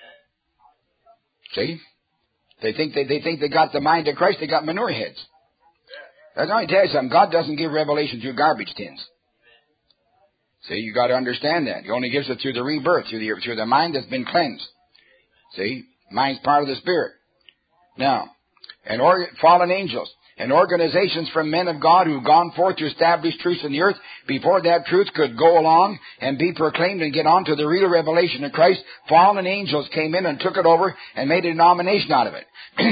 See? They think they got the mind of Christ. They got manure heads. Let me tell you something. God doesn't give revelation through garbage tins. See, you got to understand that. He only gives it through the rebirth, through the mind that's been cleansed. See, mind's part of the spirit. Now, fallen angels and organizations from men of God who've gone forth to establish truth in the earth before that truth could go along and be proclaimed and get on to the real revelation of Christ. Fallen angels came in and took it over and made a denomination out of it.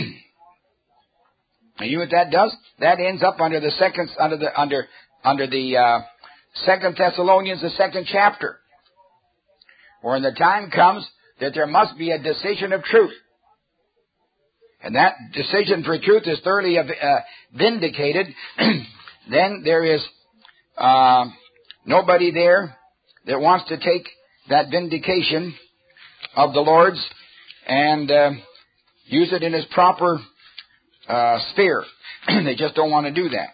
And you know what that does? That ends up under the Second Thessalonians, the 2nd chapter, where the time comes that there must be a decision of truth. And that decision for truth is thoroughly vindicated. Then there is nobody there that wants to take that vindication of the Lord's and use it in its proper sphere. They just don't want to do that.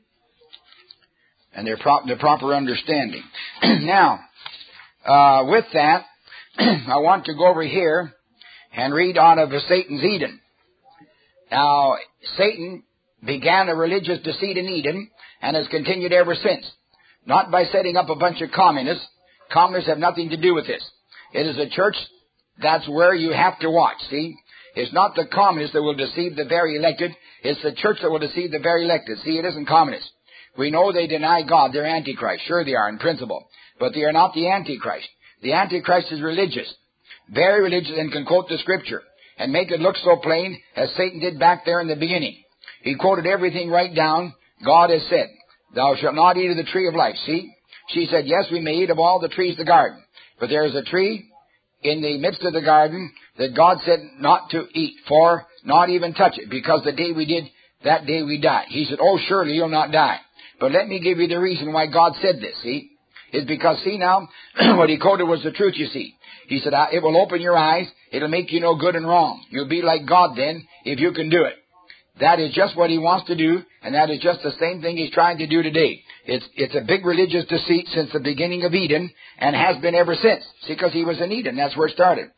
And their proper understanding. Now, with that, I want to go over here and read out of Satan's Eden. Now, Satan began a religious deceit in Eden and has continued ever since. Not by setting up a bunch of communists. Communists have nothing to do with this. It is a church, that's where you have to watch, see? It's not the communists that will deceive the very elected. It's the church that will deceive the very elected. See, it isn't communists. We know they deny God. They're Antichrist. Sure they are in principle. But they are not the Antichrist. The Antichrist is religious. Very religious and can quote the Scripture and make it look so plain as Satan did back there in the beginning. He quoted everything right down. God has said, thou shalt not eat of the tree of life. See? She said, yes, we may eat of all the trees of the garden. But there is a tree in the midst of the garden that God said not to eat, for not even touch it, because the day we did, that day we die. He said, oh, surely you'll not die. But let me give you the reason why God said this, see? It's because, see now, what he quoted was the truth, you see. He said, it will open your eyes. It'll make you know good and wrong. You'll be like God then, if you can do it. That is just what he wants to do, and that is just the same thing he's trying to do today. It's a big religious deceit since the beginning of Eden, and has been ever since. See, because he was in Eden. That's where it started.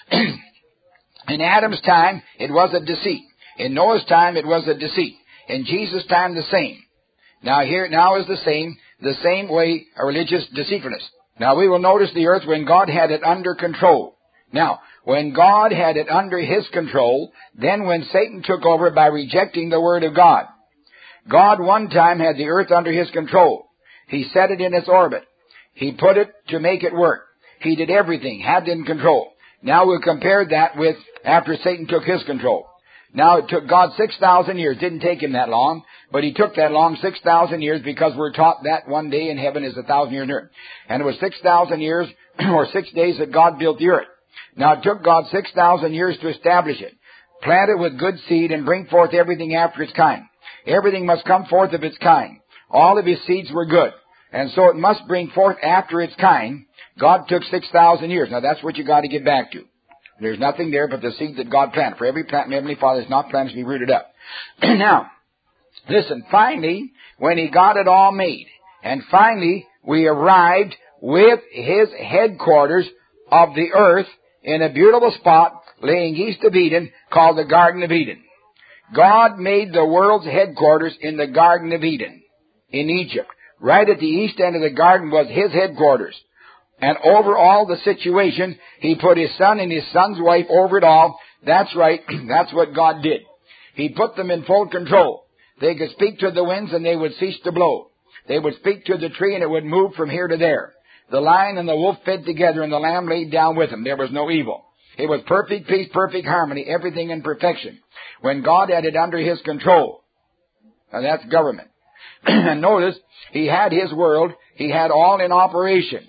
In Adam's time, it was a deceit. In Noah's time, it was a deceit. In Jesus' time, the same. Now is the same way a religious deceitfulness. Now we will notice the earth when God had it under control. Now, when God had it under his control, then when Satan took over by rejecting the word of God. God one time had the earth under his control. He set it in its orbit. He put it to make it work. He did everything, had it in control. Now we'll compare that with after Satan took his control. Now it took God 6,000 years. Didn't take him that long, but he took that long, 6,000 years, because we're taught that one day in heaven is 1,000 years on earth. And it was 6,000 years, or 6 days that God built the earth. Now it took God 6,000 years to establish it. Plant it with good seed and bring forth everything after its kind. Everything must come forth of its kind. All of his seeds were good. And so it must bring forth after its kind. God took 6,000 years. Now that's what you got to get back to. There's nothing there but the seed that God planted. For every plant, Heavenly Father is not planted to be rooted up. Now, listen, finally, when he got it all made, and finally we arrived with his headquarters of the earth in a beautiful spot laying east of Eden called the Garden of Eden. God made the world's headquarters in the Garden of Eden in Egypt. Right at the east end of the garden was his headquarters. And over all the situation, he put his son and his son's wife over it all. That's right. That's what God did. He put them in full control. They could speak to the winds and they would cease to blow. They would speak to the tree and it would move from here to there. The lion and the wolf fed together and the lamb laid down with them. There was no evil. It was perfect peace, perfect harmony, everything in perfection. When God had it under his control. Now that's government. And notice, he had his world. He had all in operation.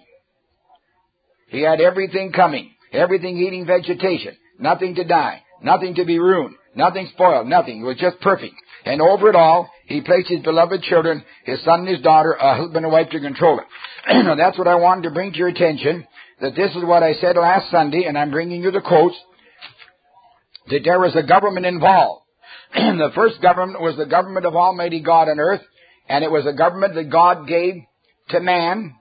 He had everything coming. Everything eating vegetation. Nothing to die. Nothing to be ruined. Nothing spoiled. Nothing. It was just perfect. And over it all, he placed his beloved children, his son and his daughter, a husband and wife to control it. Now that's what I wanted to bring to your attention. That this is what I said last Sunday, and I'm bringing you the quotes. That there was a government involved. The first government was the government of Almighty God on earth. And it was a government that God gave to man.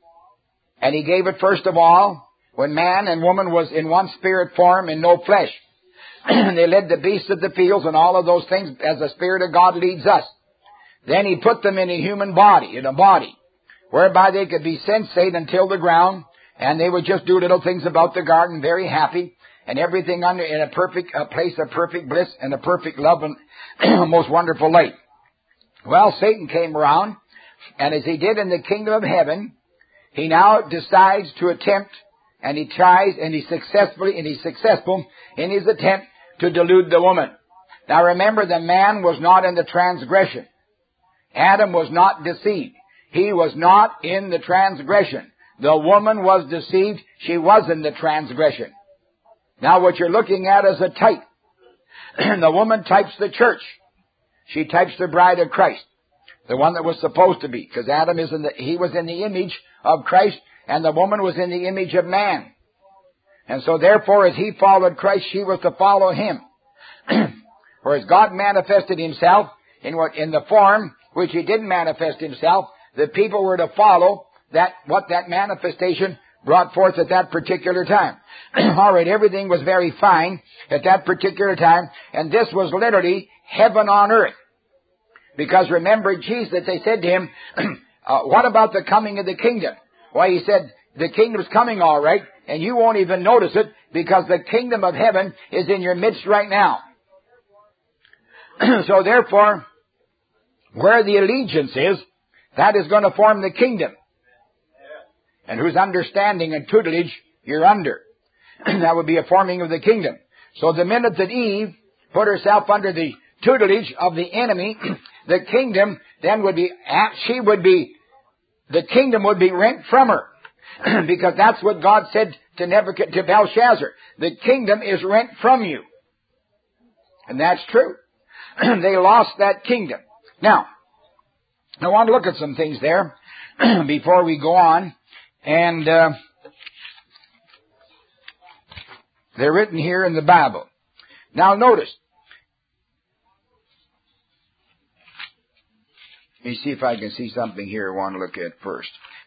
And he gave it first of all when man and woman was in one spirit form and no flesh. They led the beasts of the fields and all of those things as the Spirit of God leads us. Then he put them in a human body, whereby they could be sensate until the ground, and they would just do little things about the garden, very happy, and everything under in a place of perfect bliss and a perfect love and most wonderful light. Well, Satan came around, and as he did in the kingdom of heaven, he now decides to attempt, and he tries, and he's successful in his attempt to delude the woman. Now remember, the man was not in the transgression. Adam was not deceived. He was not in the transgression. The woman was deceived. She was in the transgression. Now what you're looking at is a type. The woman types the church. She types the bride of Christ. The one that was supposed to be. Because Adam he was in the image of Christ, and the woman was in the image of man. And so therefore, as he followed Christ, she was to follow him. Whereas God manifested himself in the form which he didn't manifest himself, the people were to follow what that manifestation brought forth at that particular time. All right, everything was very fine at that particular time, and this was literally heaven on earth. Because remember, Jesus, they said to him, what about the coming of the kingdom? Why, he said, the kingdom's coming all right, and you won't even notice it because the kingdom of heaven is in your midst right now. So therefore, where the allegiance is, that is going to form the kingdom. And whose understanding and tutelage you're under. That would be a forming of the kingdom. So the minute that Eve put herself under the tutelage of the enemy, the kingdom then would be, the kingdom would be rent from her. Because that's what God said to Belshazzar. The kingdom is rent from you. And that's true. They lost that kingdom. Now, I want to look at some things there before we go on. And they're written here in the Bible. Now notice. Let me see if I can see something here I want to look at first.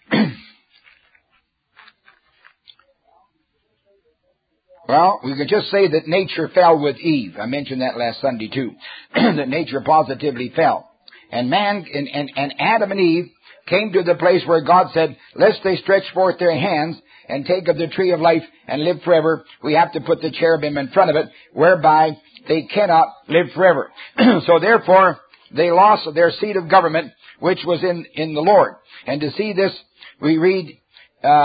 Well, we can just say that nature fell with Eve. I mentioned that last Sunday too. That nature positively fell. And and Adam and Eve came to the place where God said, lest they stretch forth their hands and take of the tree of life and live forever, we have to put the cherubim in front of it, whereby they cannot live forever. So therefore, they lost their seat of government, which was in the Lord. And to see this, we read,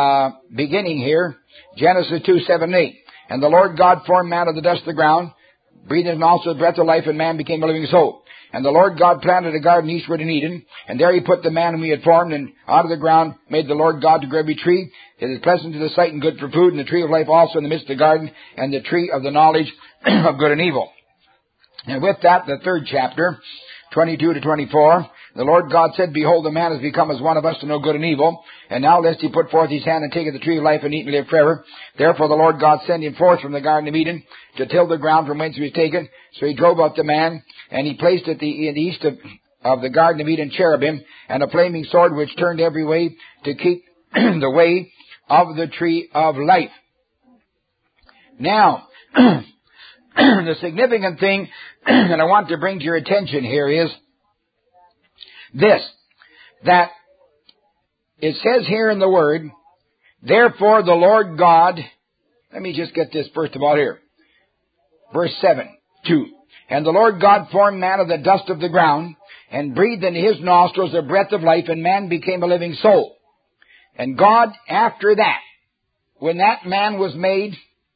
beginning here, Genesis 2:7-8. And the Lord God formed man of the dust of the ground, breathed in also the breath of life, and man became a living soul. And the Lord God planted a garden eastward in Eden, and there he put the man whom he had formed, and out of the ground made the Lord God to grow every tree. It is pleasant to the sight and good for food, and the tree of life also in the midst of the garden, and the tree of the knowledge of good and evil. And with that, the third chapter, 22 to 24, the Lord God said, Behold, the man has become as one of us to know good and evil. And now lest he put forth his hand and take of the tree of life and eat and live forever. Therefore the Lord God sent him forth from the Garden of Eden to till the ground from whence he was taken. So he drove out the man, and he placed in the east of the Garden of Eden cherubim, and a flaming sword which turned every way to keep the way of the tree of life. Now, the significant thing that I want to bring to your attention here is this, that it says here in the Word, therefore the Lord God, let me just get this first of all here. Verse 7, 2. And the Lord God formed man of the dust of the ground, and breathed into his nostrils the breath of life, and man became a living soul. And God, after that, when that man was made,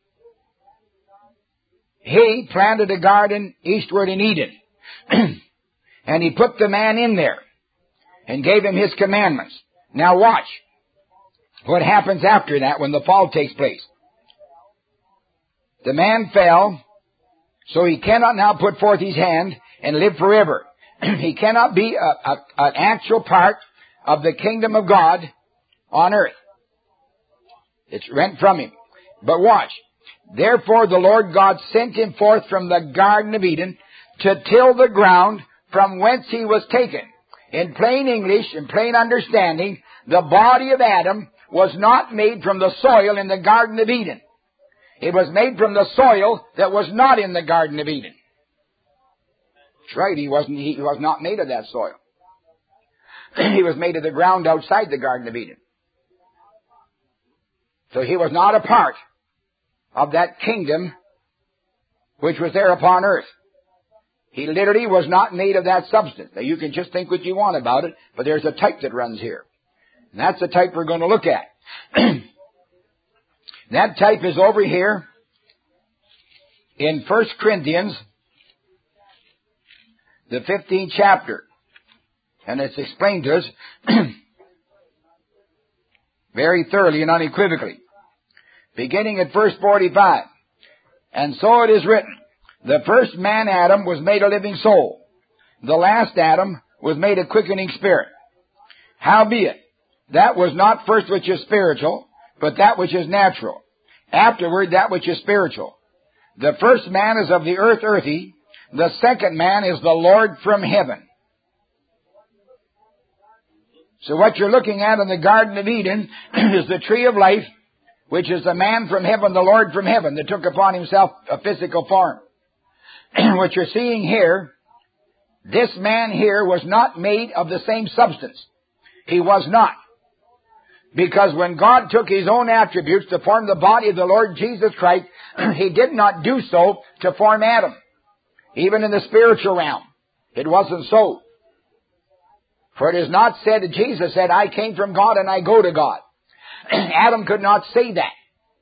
he planted a garden eastward in Eden. And he put the man in there and gave him his commandments. Now watch what happens after that when the fall takes place. The man fell, so he cannot now put forth his hand and live forever. He cannot be an actual part of the kingdom of God on earth. It's rent from him. But watch. Therefore the Lord God sent him forth from the Garden of Eden to till the ground from whence he was taken. In plain English, in plain understanding, the body of Adam was not made from the soil in the Garden of Eden. It was made from the soil that was not in the Garden of Eden. That's right, he was not made of that soil. He was made of the ground outside the Garden of Eden. So he was not a part of that kingdom which was there upon earth. He literally was not made of that substance. Now you can just think what you want about it, but there's a type that runs here. And that's the type we're going to look at. That type is over here in 1 Corinthians, the 15th chapter. And it's explained to us very thoroughly and unequivocally. Beginning at verse 45. And so it is written, the first man, Adam, was made a living soul. The last Adam was made a quickening spirit. Howbeit, that was not first which is spiritual, but that which is natural. Afterward, that which is spiritual. The first man is of the earth, earthy. The second man is the Lord from heaven. So what you're looking at in the Garden of Eden is the tree of life, which is the man from heaven, the Lord from heaven, that took upon himself a physical form. What you're seeing here, this man here was not made of the same substance. He was not. Because when God took his own attributes to form the body of the Lord Jesus Christ, he did not do so to form Adam. Even in the spiritual realm, it wasn't so. For it is not said that Jesus said, I came from God and I go to God. Adam could not say that.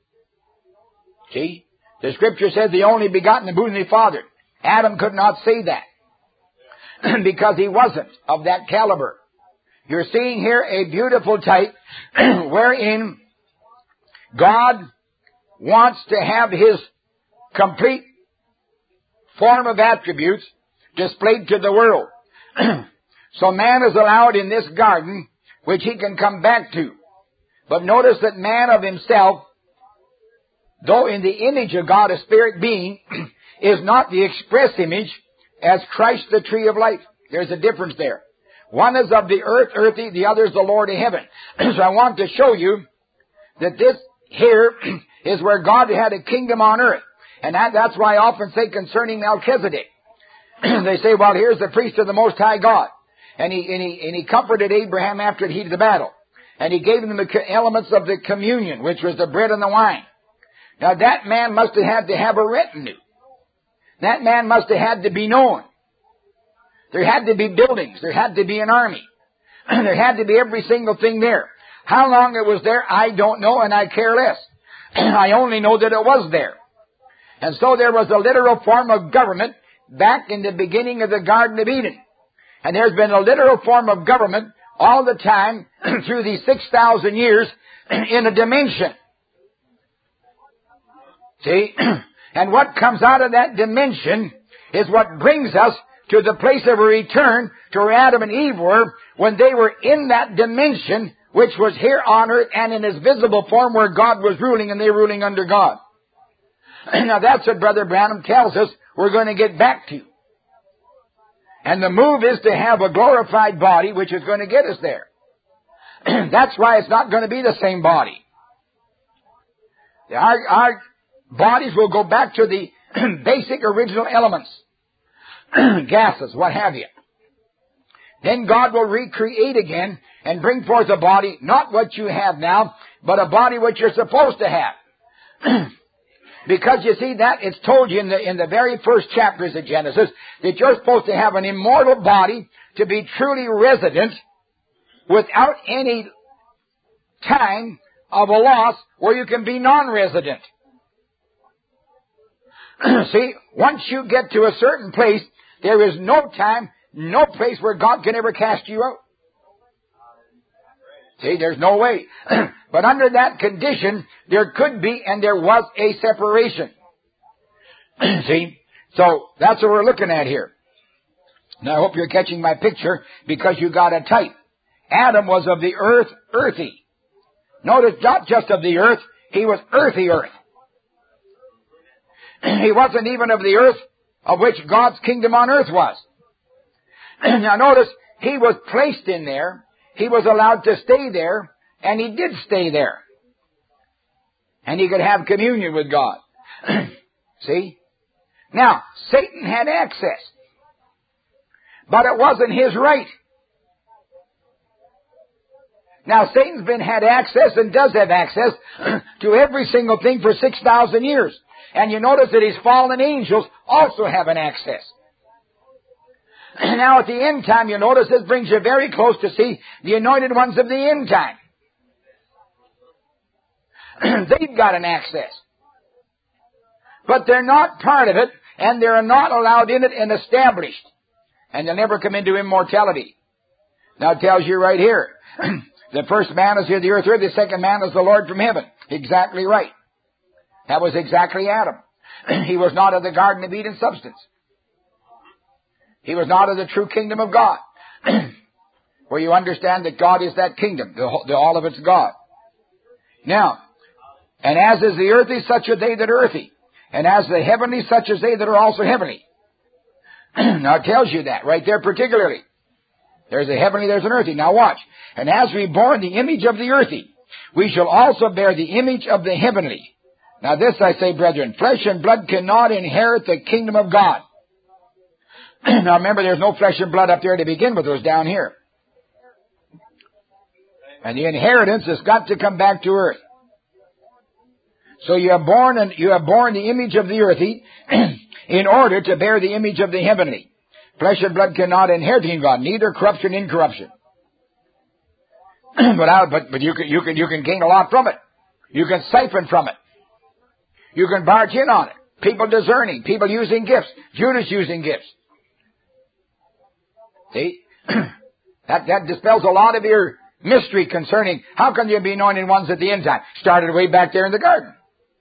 See? The scripture says the only begotten in the bosom of the Father. Adam could not say that. Because he wasn't of that caliber. You're seeing here a beautiful type wherein God wants to have his complete form of attributes displayed to the world. So man is allowed in this garden, which he can come back to. But notice that man of himself, though in the image of God, a spirit being, is not the express image as Christ the tree of life. There's a difference there. One is of the earth, earthy, the other is the Lord of heaven. So I want to show you that this here is where God had a kingdom on earth. And that's why I often say concerning Melchizedek. They say, well, here's the priest of the Most High God. And he comforted Abraham after the heat of the battle. And he gave him the elements of the communion, which was the bread and the wine. Now that man must have had to have a retinue. That man must have had to be known. There had to be buildings. There had to be an army. There had to be every single thing there. How long it was there, I don't know, and I care less. I only know that it was there. And so there was a literal form of government back in the beginning of the Garden of Eden. And there's been a literal form of government all the time through these 6,000 years in a dimension. See? And what comes out of that dimension is what brings us to the place of a return to where Adam and Eve were when they were in that dimension, which was here on earth and in His visible form where God was ruling and they were ruling under God. Now that's what Brother Branham tells us we're going to get back to. And the move is to have a glorified body which is going to get us there. That's why it's not going to be the same body. Our bodies will go back to the basic original elements. Gases, what have you. Then God will recreate again and bring forth a body, not what you have now, but a body which you're supposed to have. Because you see that, it's told you in the very first chapters of Genesis that you're supposed to have an immortal body to be truly resident without any time of a loss where you can be non-resident. See, once you get to a certain place, there is no time, no place where God can ever cast you out. See, there's no way. But under that condition, there could be and there was a separation. See? So, that's what we're looking at here. Now, I hope you're catching my picture because you got a type. Adam was of the earth, earthy. Notice, not just of the earth, he was earthy earth. He wasn't even of the earth of which God's kingdom on earth was. Now notice, he was placed in there, he was allowed to stay there, and he did stay there. And he could have communion with God. See? Now, Satan had access. But it wasn't his right. Now, Satan's had access and does have access to every single thing for 6,000 years. And you notice that his fallen angels also have an access. Now at the end time, you notice this brings you very close to see the anointed ones of the end time. They've got an access. But they're not part of it, and they're not allowed in it and established. And they'll never come into immortality. Now it tells you right here, the first man is here the earth, the second man is the Lord from heaven. Exactly right. That was exactly Adam. He was not of the Garden of Eden substance. He was not of the true kingdom of God. Where you understand that God is that kingdom, all of it's God. Now, and as is the earthy, such are they that are earthy. And as the heavenly, such as they that are also heavenly. Now it tells you that right there particularly. There's a heavenly, there's an earthy. Now watch. And as we bore the image of the earthy, we shall also bear the image of the heavenly. Now this I say, brethren, flesh and blood cannot inherit the kingdom of God. Now remember, there's no flesh and blood up there to begin with. It was down here. And the inheritance has got to come back to earth. So you have borne the image of the earthy in order to bear the image of the heavenly. Flesh and blood cannot inherit in God, neither corruption, incorruption. But you can gain a lot from it. You can siphon from it. You can barge in on it. People discerning, people using gifts. Judas using gifts. See? That dispels a lot of your mystery concerning how can you be anointed ones at the end time. Started way back there in the garden.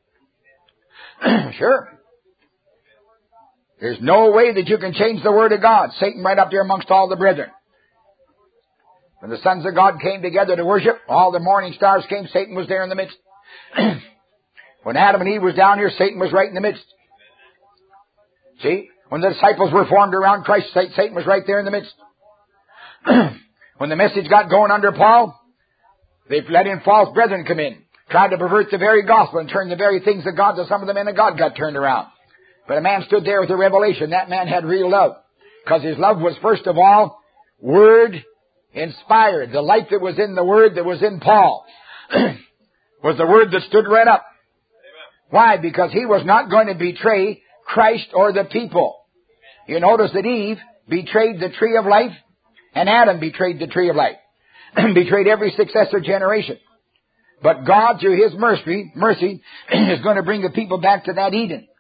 Sure. There's no way that you can change the Word of God. Satan right up there amongst all the brethren. When the sons of God came together to worship, all the morning stars came, Satan was there in the midst. When Adam and Eve was down here, Satan was right in the midst. See? When the disciples were formed around Christ, Satan was right there in the midst. When the message got going under Paul, they let in false brethren come in. Tried to pervert the very gospel and turn the very things of God, so some of the men of God got turned around. But a man stood there with a revelation. That man had real love. Because his love was first of all, Word inspired. The light that was in the Word that was in Paul was the Word that stood right up. Why? Because he was not going to betray Christ or the people. You notice that Eve betrayed the tree of life, and Adam betrayed the tree of life. Betrayed every successor generation. But God, through His mercy, is going to bring the people back to that Eden.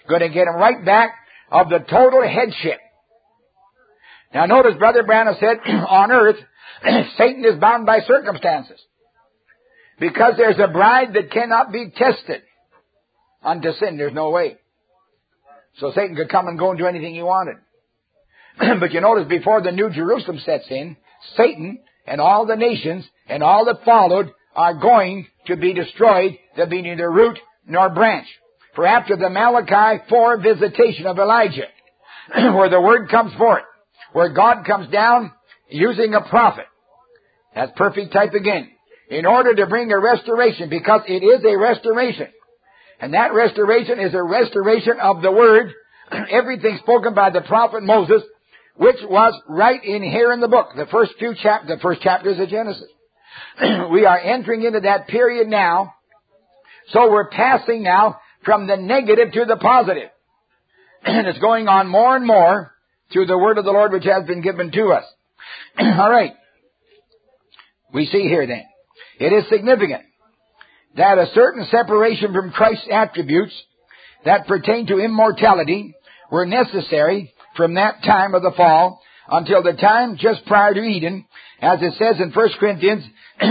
Going to get him right back of the total headship. Now notice Brother Branham said, on earth, Satan is bound by circumstances. Because there's a bride that cannot be tested unto sin. There's no way. So Satan could come and go and do anything he wanted. But you notice before the New Jerusalem sets in, Satan and all the nations and all that followed are going to be destroyed. There'll be neither root nor branch. For after the Malachi 4 visitation of Elijah, where the word comes forth, where God comes down using a prophet, that's perfect type again, in order to bring a restoration, because it is a restoration. And that restoration is a restoration of the word, everything spoken by the prophet Moses, which was right in here in the book. The first chapters of Genesis. We are entering into that period now. So we're passing now from the negative to the positive. And it's going on more and more through the word of the Lord which has been given to us. All right. We see here then, it is significant that a certain separation from Christ's attributes that pertain to immortality were necessary from that time of the fall until the time just prior to Eden, as it says in 1 Corinthians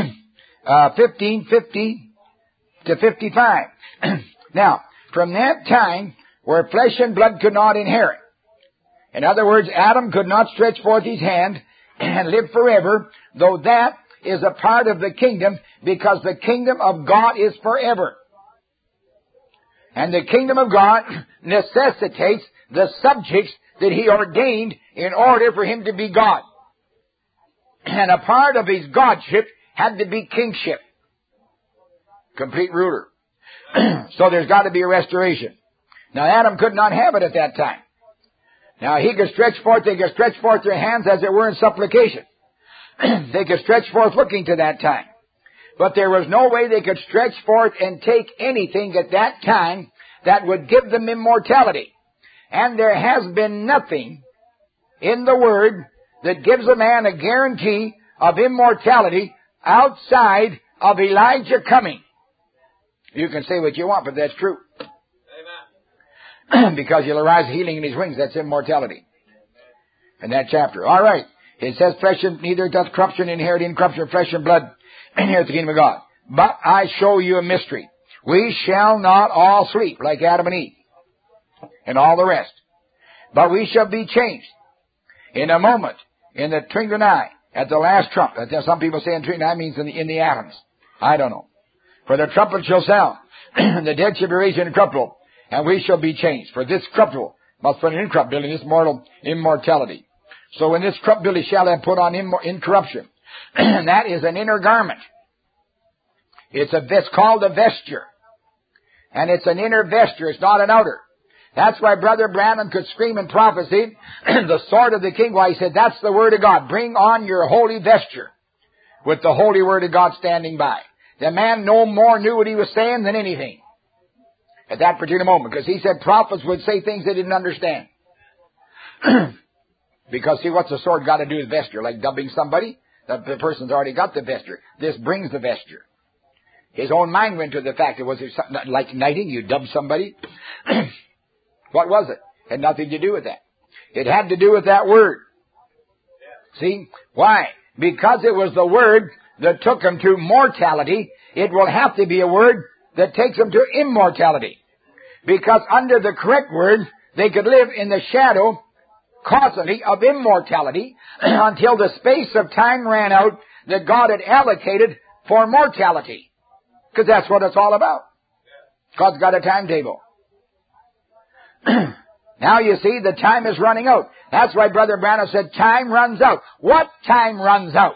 15:50 to 55. Now, from that time where flesh and blood could not inherit. In other words, Adam could not stretch forth his hand and live forever, though that is a part of the kingdom, because the kingdom of God is forever. And the kingdom of God necessitates the subjects that he ordained in order for him to be God. And a part of his godship had to be kingship. Complete ruler. So there's got to be a restoration. Now Adam could not have it at that time. Now they could stretch forth their hands as it were in supplication. They could stretch forth looking to that time. But there was no way they could stretch forth and take anything at that time that would give them immortality. And there has been nothing in the Word that gives a man a guarantee of immortality outside of Elijah coming. You can say what you want, but that's true. Amen. Because you'll arise healing in his wings. That's immortality. In that chapter. All right. It says, flesh and neither doth corruption inherit incorruption, flesh and blood inherit the kingdom of God. But I show you a mystery. We shall not all sleep like Adam and Eve and all the rest. But we shall be changed in a moment, in the twinkling of an eye, at the last trump. Some people say in twinkling of an eye means in the atoms. I don't know. For the trumpet shall sound, the dead shall be raised incorruptible, and we shall be changed. For this corruptible must put an incorruptibility, this mortal immortality. So when this corruptibility shall have put on incorruption, that is an inner garment. It's called a vesture. And it's an inner vesture, it's not an outer. That's why Brother Branham could scream in prophecy, the sword of the king. Why, he said, that's the word of God. Bring on your holy vesture, with the holy word of God standing by. The man no more knew what he was saying than anything at that particular moment, because he said prophets would say things they didn't understand. Because, see, what's the sword got to do with vesture? Like dubbing somebody? The person's already got the vesture. This brings the vesture. His own mind went to the fact, was it like knighting? You dub somebody? What was it? It had nothing to do with that. It had to do with that word. See? Why? Because it was the word that took them to mortality. It will have to be a word that takes them to immortality. Because under the correct word, they could live in the shadow constantly of immortality until the space of time ran out that God had allocated for mortality. Because that's what it's all about. God's got a timetable. Now you see, the time is running out. That's why Brother Branham said time runs out. What time runs out?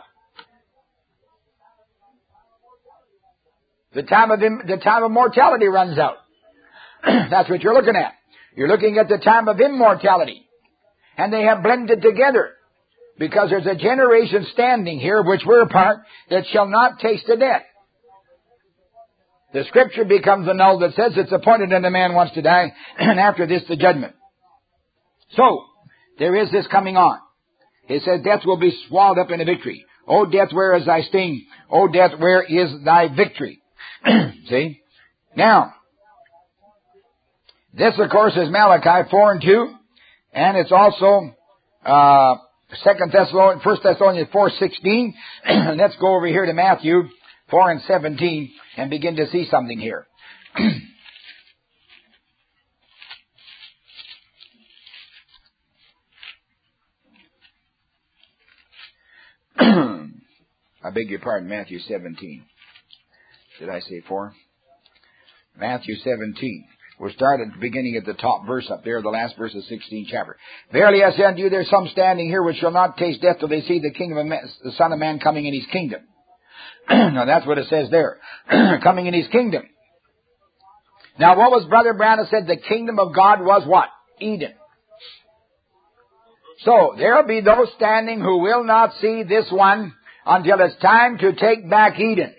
The time of mortality runs out. That's what you're looking at. You're looking at the time of immortality. And they have blended together. Because there's a generation standing here, which we're a part, that shall not taste of death. The scripture becomes a null that says it's appointed unto man once to die, and after this the judgment. So, there is this coming on. It says death will be swallowed up in a victory. O death, where is thy sting? O death, where is thy victory? See? Now, This, of course, is Malachi 4 and 2. And it's also 1 Thessalonians 4:16. Let's go over here to Matthew 4 and 17 and begin to see something here. I beg your pardon, Matthew 17. Did I say 4? Matthew 17. We'll start at the beginning at the top verse up there, the last verse of the 16th chapter. Verily I say unto you, there's some standing here which shall not taste death till they see the kingdom of man, the Son of Man coming in his kingdom. Now that's what it says there. Coming in his kingdom. Now what was Brother Branham said? The kingdom of God was what? Eden. So there'll be those standing who will not see this one until it's time to take back Eden.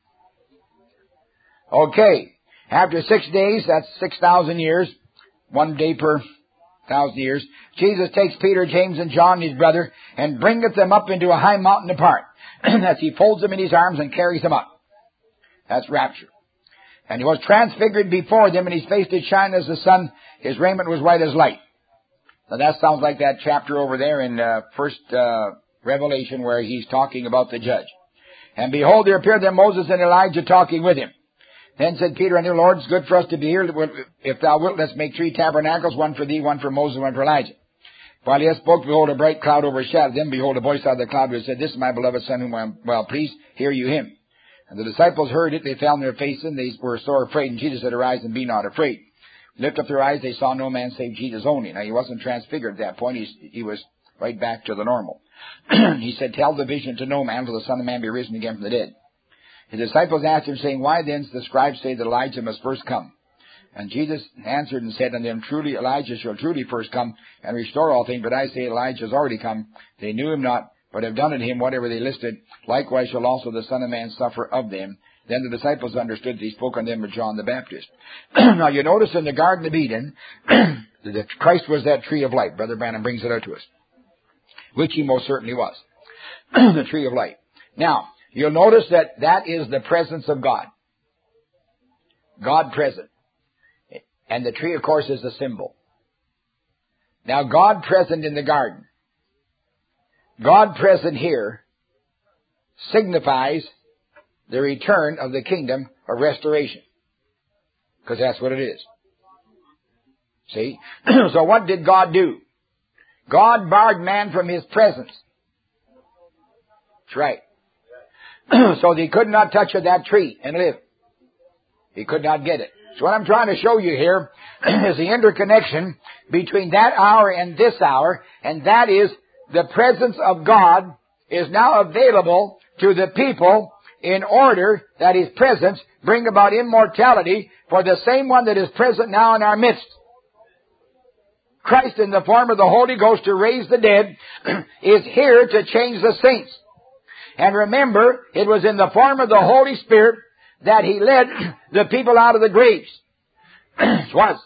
Okay. After 6 days, that's 6,000 years, 1 day per 1,000 years, Jesus takes Peter, James, and John, his brother, and bringeth them up into a high mountain apart. As he folds them in his arms and carries them up. That's rapture. And he was transfigured before them, and his face did shine as the sun. His raiment was white as light. Now that sounds like that chapter over there in first Revelation where he's talking about the judge. And behold, there appeared them Moses and Elijah talking with him. Then said Peter unto the Lord, it's good for us to be here. If thou wilt, let's make 3 tabernacles, one for thee, one for Moses, one for Elijah. While he had spoke, behold, a bright cloud overshadowed them. Behold, a voice out of the cloud which said, This is my beloved Son, whom I am well pleased. Hear you him. And the disciples heard it. They fell on their faces, and they were sore afraid. And Jesus said, Arise and be not afraid. Lift up their eyes. They saw no man save Jesus only. Now, he wasn't transfigured at that point. He was right back to the normal. He said, Tell the vision to no man, till the Son of Man be risen again from the dead. His disciples asked him, saying, Why then the scribes say that Elijah must first come? And Jesus answered and said unto them, Truly Elijah shall truly first come and restore all things. But I say Elijah has already come. They knew him not, but have done unto him whatever they listed. Likewise shall also the Son of Man suffer of them. Then the disciples understood that he spoke unto them of John the Baptist. Now you notice in the Garden of Eden, that Christ was that tree of life. Brother Branham brings it out to us. Which he most certainly was. The tree of life. Now, you'll notice that that is the presence of God. God present. And the tree, of course, is a symbol. Now, God present in the garden. God present here signifies the return of the kingdom of restoration. Because that's what it is. See? So what did God do? God barred man from his presence. That's right. So he could not touch of that tree and live. He could not get it. So what I'm trying to show you here is the interconnection between that hour and this hour, and that is the presence of God is now available to the people in order that his presence bring about immortality for the same one that is present now in our midst. Christ in the form of the Holy Ghost to raise the dead is here to change the saints. And remember, it was in the form of the Holy Spirit that he led the people out of the graves. It was.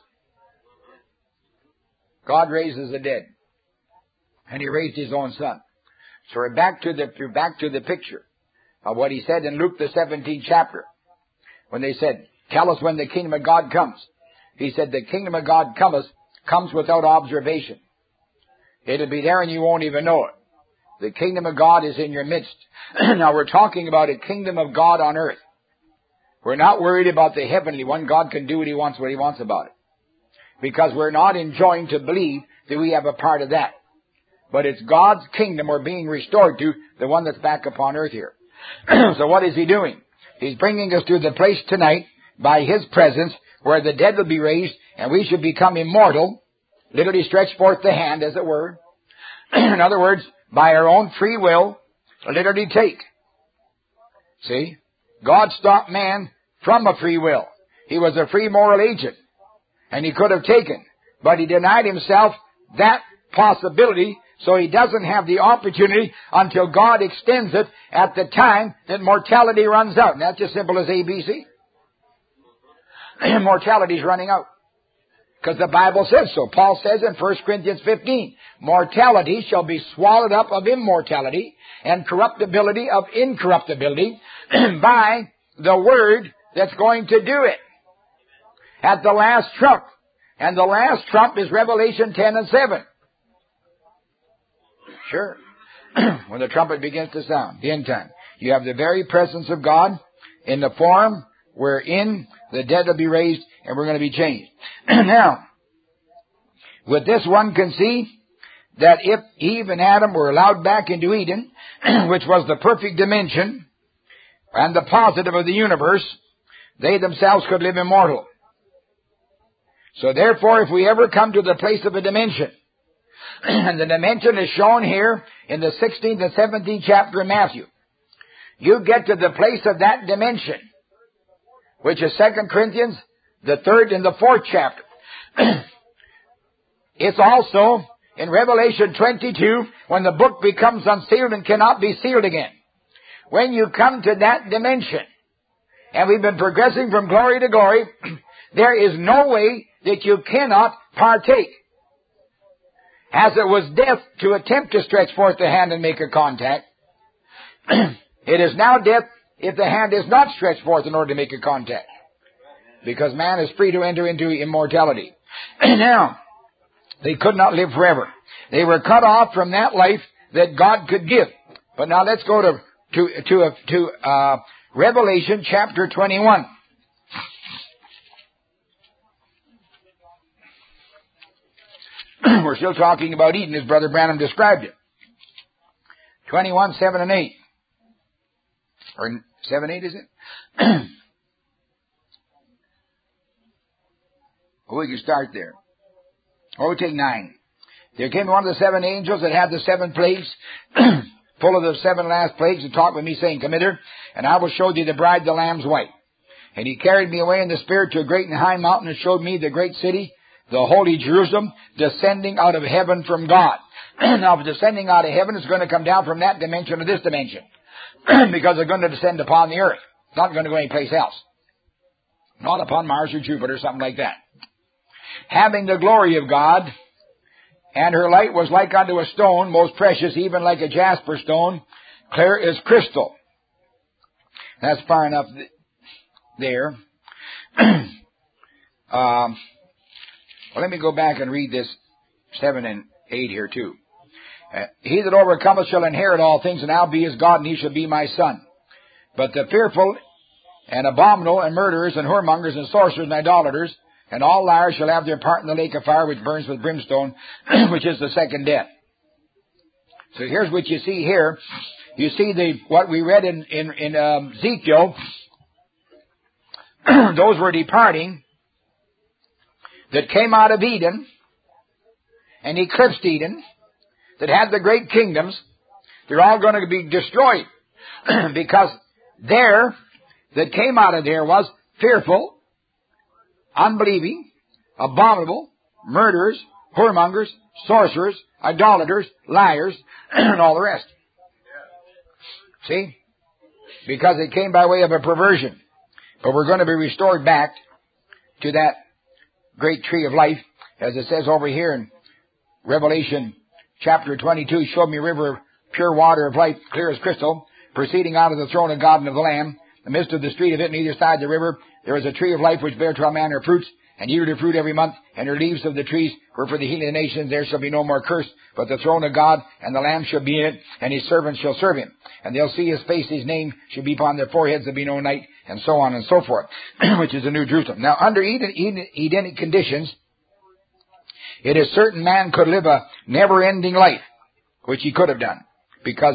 God raises the dead. And he raised his own son. So we're back to the picture of what he said in Luke the 17th chapter. When they said, Tell us when the kingdom of God comes. He said, the kingdom of God comes without observation. It'll be there and you won't even know it. The kingdom of God is in your midst. Now we're talking about a kingdom of God on earth. We're not worried about the heavenly one. God can do what he wants about it. Because we're not enjoined to believe that we have a part of that. But it's God's kingdom we're being restored to, the one that's back upon earth here. So what is he doing? He's bringing us to the place tonight by his presence where the dead will be raised and we should become immortal, literally stretch forth the hand, as it were. In other words, by our own free will, literally take. See? God stopped man from a free will. He was a free moral agent. And he could have taken. But he denied himself that possibility, so he doesn't have the opportunity until God extends it at the time that mortality runs out. And that's as simple as ABC. Mortality is running out. Because the Bible says so. Paul says in 1 Corinthians 15, mortality shall be swallowed up of immortality, and corruptibility of incorruptibility by the word that's going to do it. At the last trump, And the last trump is Revelation 10 and 7. Sure. When the trumpet begins to sound, the end time. You have the very presence of God in the form wherein the dead will be raised and we're going to be changed. Now, with this one can see that if Eve and Adam were allowed back into Eden, which was the perfect dimension and the positive of the universe, they themselves could live immortal. So therefore, if we ever come to the place of a dimension, and the dimension is shown here in the 16th and 17th chapter of Matthew, you get to the place of that dimension, which is 2 Corinthians, the 3rd and the 4th chapter. It's also in Revelation 22, when the book becomes unsealed and cannot be sealed again. When you come to that dimension, and we've been progressing from glory to glory, there is no way that you cannot partake. As it was death to attempt to stretch forth the hand and make a contact, it is now death if the hand is not stretched forth in order to make a contact. Because man is free to enter into immortality. Now, they could not live forever. They were cut off from that life that God could give. But now let's go to Revelation chapter 21. We're still talking about Eden as Brother Branham described it. 21, 7 and 8. Or 7, 8 is it? We can start there. Or we take 9. There came one of the 7 angels that had the 7 plagues, full of the 7 last plagues, and talked with me, saying, Come hither, and I will show thee the bride, the Lamb's wife. And he carried me away in the Spirit to a great and high mountain, and showed me the great city, the holy Jerusalem, descending out of heaven from God. Now, if descending out of heaven is going to come down from that dimension to this dimension, because they're going to descend upon the earth. It's not going to go anyplace else. Not upon Mars or Jupiter, something like that. Having the glory of God, and her light was like unto a stone, most precious, even like a jasper stone, clear as crystal. That's far enough there. Well, let me go back and read this 7 and 8 here too. He that overcometh shall inherit all things, and I'll be his God, and he shall be my son. But the fearful and abominable and murderers and whoremongers and sorcerers and idolaters and all liars shall have their part in the lake of fire which burns with brimstone, which is the second death. So here's what you see here. You see what we read in Ezekiel. Those were departing that came out of Eden and eclipsed Eden, that had the great kingdoms. They're all going to be destroyed because there that came out of there was fearful, unbelieving, abominable, murderers, whoremongers, sorcerers, idolaters, liars, and all the rest. See? Because it came by way of a perversion. But we're going to be restored back to that great tree of life, as it says over here in Revelation chapter 22, showed me a river of pure water of life, clear as crystal, proceeding out of the throne of God and of the Lamb. In the midst of the street of it, on either side of the river, there is a tree of life which bare 12 manner of fruits, and yielded her fruit every month, and her leaves of the trees were for the healing of the nations. There shall be no more curse, but the throne of God and the Lamb shall be in it, and his servants shall serve him. And they'll see his face, his name shall be upon their foreheads, there'll be no night, and so on and so forth, which is the New Jerusalem. Now, under Edenic conditions, it is certain man could live a never-ending life, which he could have done, because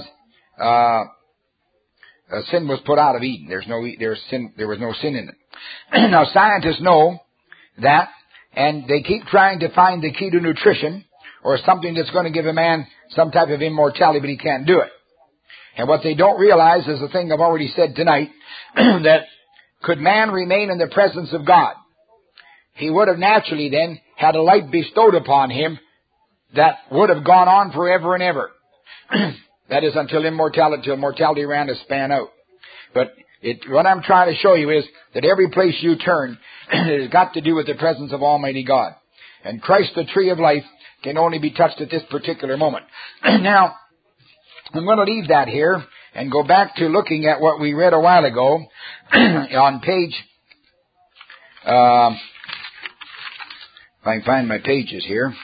sin was put out of Eden. There was no sin in it. Now, scientists know that, and they keep trying to find the key to nutrition, or something that's going to give a man some type of immortality, but he can't do it. And what they don't realize is the thing I've already said tonight, that could man remain in the presence of God, he would have naturally then had a light bestowed upon him that would have gone on forever and ever. That is until mortality ran a span out. But what I'm trying to show you is that every place you turn, it has got to do with the presence of Almighty God. And Christ, the tree of life, can only be touched at this particular moment. Now, I'm going to leave that here and go back to looking at what we read a while ago on page If I can find my pages here.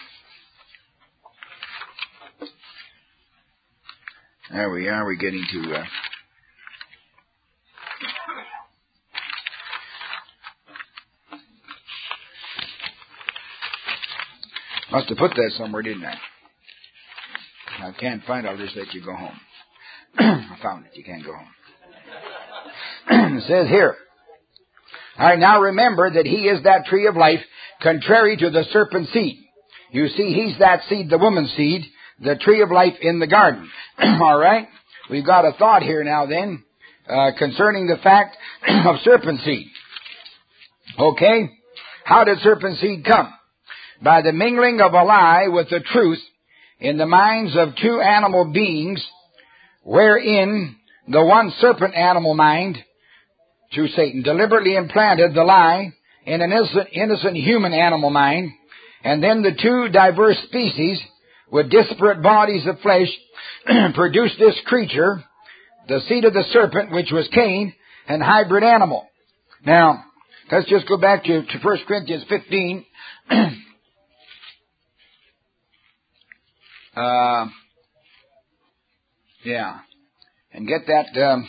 There we are. We're getting to... Must have put that somewhere, didn't I? I can't find it. I'll just let you go home. I found it. You can't go home. It says here, I now remember that he is that tree of life, contrary to the serpent's seed. You see, he's that seed, the woman's seed, the tree of life in the garden. All right? We've got a thought here now then, concerning the fact of serpent seed. Okay? How did serpent seed come? By the mingling of a lie with the truth in the minds of two animal beings, wherein the one serpent animal mind, through Satan, deliberately implanted the lie in an innocent human animal mind, and then the two diverse species with disparate bodies of flesh produced this creature, the seed of the serpent, which was Cain, an hybrid animal. Now, let's just go back to 1 Corinthians 15. And get that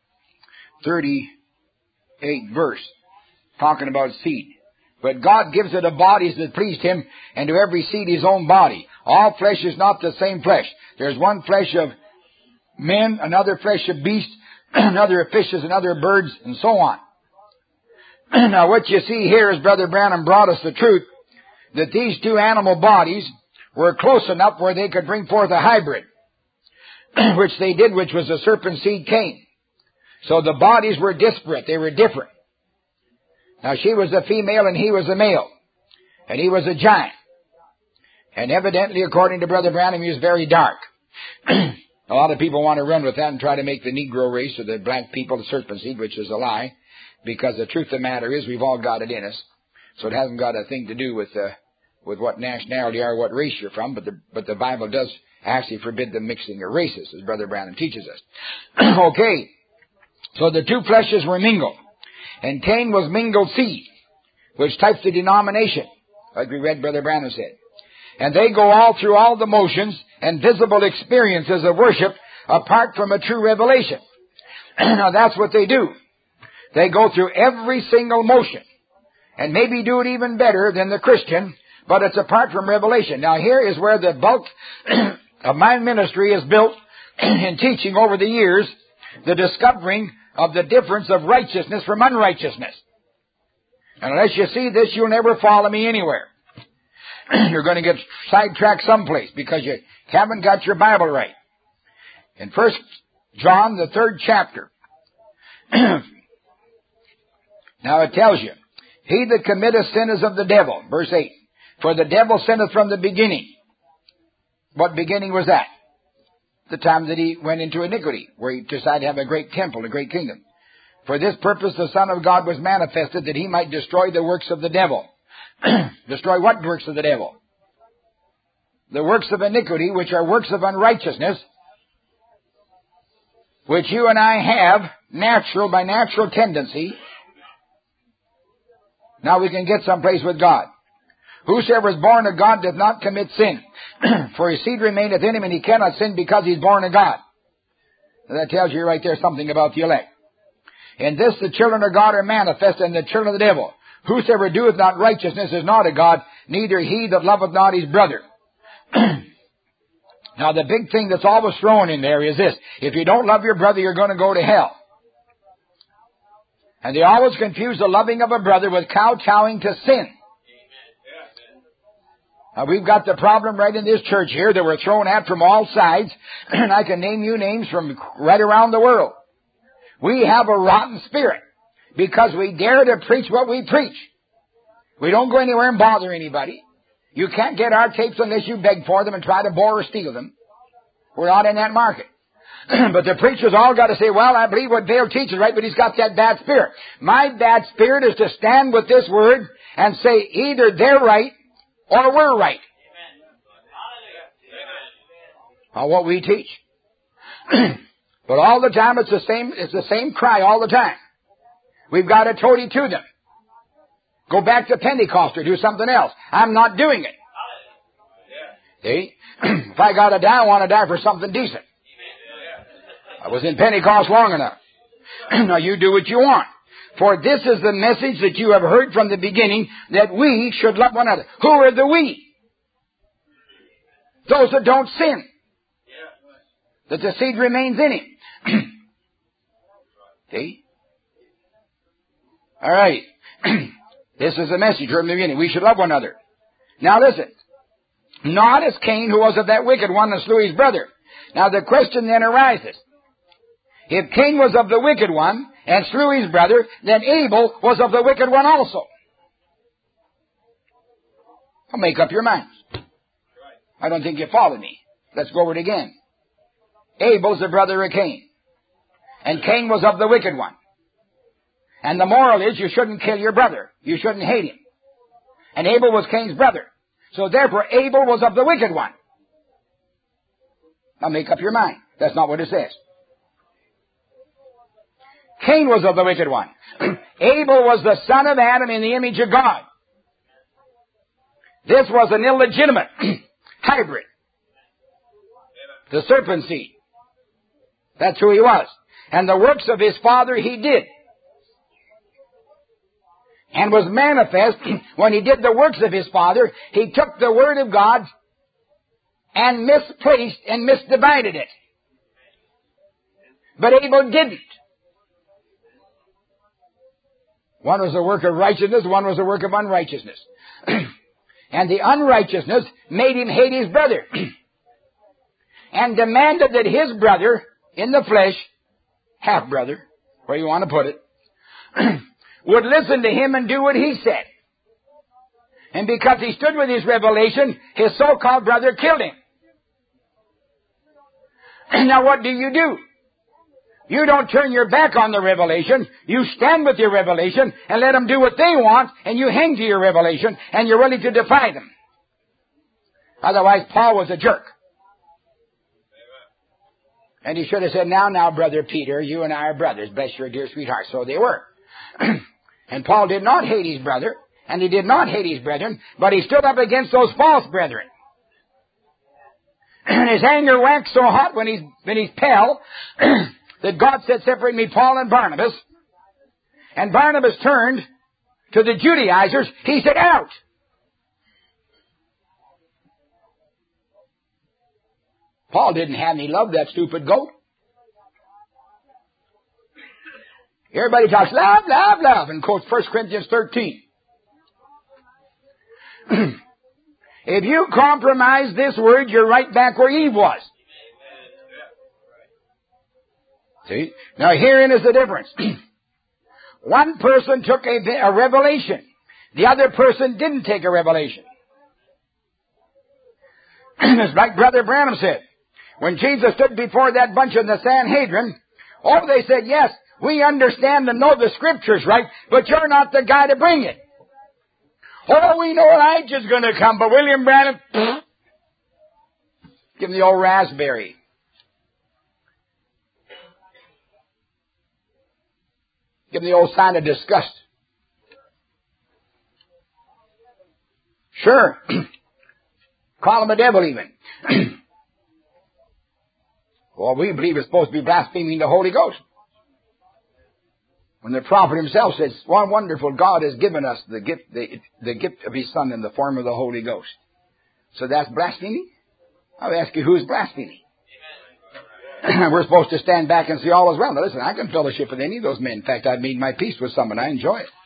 38 verse, talking about seed. But God gives it a bodies that pleased him, and to every seed his own body. All flesh is not the same flesh. There's one flesh of men, another flesh of beasts, another of fishes, another of birds, and so on. Now what you see here is Brother Branham brought us the truth that these two animal bodies were close enough where they could bring forth a hybrid, which they did, which was the serpent seed Cain. So the bodies were disparate. They were different. Now she was a female and he was a male. And he was a giant. And evidently, according to Brother Branham, he was very dark. A lot of people want to run with that and try to make the Negro race or the black people the serpent seed, which is a lie. Because the truth of the matter is we've all got it in us. So it hasn't got a thing to do with what nationality or what race you're from. But the Bible does actually forbid the mixing of races, as Brother Branham teaches us. Okay. So the two fleshes were mingled. And Cain was mingled seed, which types the denomination, like we read Brother Branham said. And they go all through all the motions and visible experiences of worship apart from a true revelation. Now that's what they do. They go through every single motion and maybe do it even better than the Christian, but it's apart from revelation. Now here is where the bulk of my ministry is built in teaching over the years, the discovering of the difference of righteousness from unrighteousness. And unless you see this, you'll never follow me anywhere. You're going to get sidetracked someplace because you haven't got your Bible right. In 1 John, the 3rd chapter, now it tells you, he that committeth sin is of the devil, verse 8. For the devil sinneth from the beginning. What beginning was that? The time that he went into iniquity, where he decided to have a great temple, a great kingdom. For this purpose the Son of God was manifested, that he might destroy the works of the devil. Destroy what works of the devil? The works of iniquity, which are works of unrighteousness, which you and I have by natural tendency. Now we can get someplace with God. Whosoever is born of God doth not commit sin. For his seed remaineth in him, and he cannot sin because he's born of God. Now that tells you right there something about the elect. In this the children of God are manifest, and the children of the devil. Whosoever doeth not righteousness is not of God, neither he that loveth not his brother. Now the big thing that's always thrown in there is this. If you don't love your brother, you're going to go to hell. And they always confuse the loving of a brother with kowtowing to sin. Now we've got the problem right in this church here that we're thrown at from all sides, and I can name you names from right around the world. We have a rotten spirit because we dare to preach what we preach. We don't go anywhere and bother anybody. You can't get our tapes unless you beg for them and try to borrow or steal them. We're not in that market. But the preachers all got to say, well, I believe what Dale teaches right, but he's got that bad spirit. My bad spirit is to stand with this word and say either they're right or we're right. On what we teach. But all the time it's the same cry all the time. We've got a toady to them. Go back to Pentecost or do something else. I'm not doing it. See? If I got to die, I want to die for something decent. I was in Pentecost long enough. Now you do what you want. For this is the message that you have heard from the beginning, that we should love one another. Who are the we? Those that don't sin. That the seed remains in him. See? All right. This is the message from the beginning. We should love one another. Now listen. Not as Cain, who was of that wicked one and slew his brother. Now the question then arises. If Cain was of the wicked one and slew his brother, then Abel was of the wicked one also. Well, make up your minds. I don't think you follow me. Let's go over it again. Abel's the brother of Cain. And Cain was of the wicked one. And the moral is you shouldn't kill your brother. You shouldn't hate him. And Abel was Cain's brother. So therefore Abel was of the wicked one. Now make up your mind. That's not what it says. Cain was of the wicked one. Abel was the son of Adam in the image of God. This was an illegitimate hybrid. The serpent seed. That's who he was. And the works of his father he did. And was manifest when he did the works of his father. He took the word of God and misplaced and misdivided it. But Abel didn't. One was a work of righteousness, one was a work of unrighteousness. And the unrighteousness made him hate his brother. And demanded that his brother, in the flesh, half-brother, where you want to put it, would listen to him and do what he said. And because he stood with his revelation, his so-called brother killed him. Now what do? You don't turn your back on the revelation. You stand with your revelation and let them do what they want, and you hang to your revelation, and you're willing to defy them. Otherwise, Paul was a jerk. And he should have said, now, Brother Peter, you and I are brothers. Bless your dear sweetheart. So they were. And Paul did not hate his brother, and he did not hate his brethren, but he stood up against those false brethren. And his anger waxed so hot when he's pale, that God said, separate me, Paul and Barnabas. And Barnabas turned to the Judaizers. He said, out. Paul didn't have any love, that stupid goat. Everybody talks love, love, love, and quotes 1 Corinthians 13. If you compromise this word, you're right back where Eve was. See? Now herein is the difference. One person took a revelation. The other person didn't take a revelation. It's like Brother Branham said. When Jesus stood before that bunch in the Sanhedrin, they said, yes, we understand and know the Scriptures, right? But you're not the guy to bring it. We know Elijah's going to come, but William Branham, give him the old raspberry. Give him the old sign of disgust. Sure. Call him a devil even. Well, we believe it's supposed to be blaspheming the Holy Ghost. When the prophet himself says, one wonderful God has given us the gift of His Son in the form of the Holy Ghost. So that's blasphemy? I'll ask you, who's blaspheming? We're supposed to stand back and say all is well. Now listen, I can fellowship with any of those men. In fact, I've made my peace with someone. I enjoy it.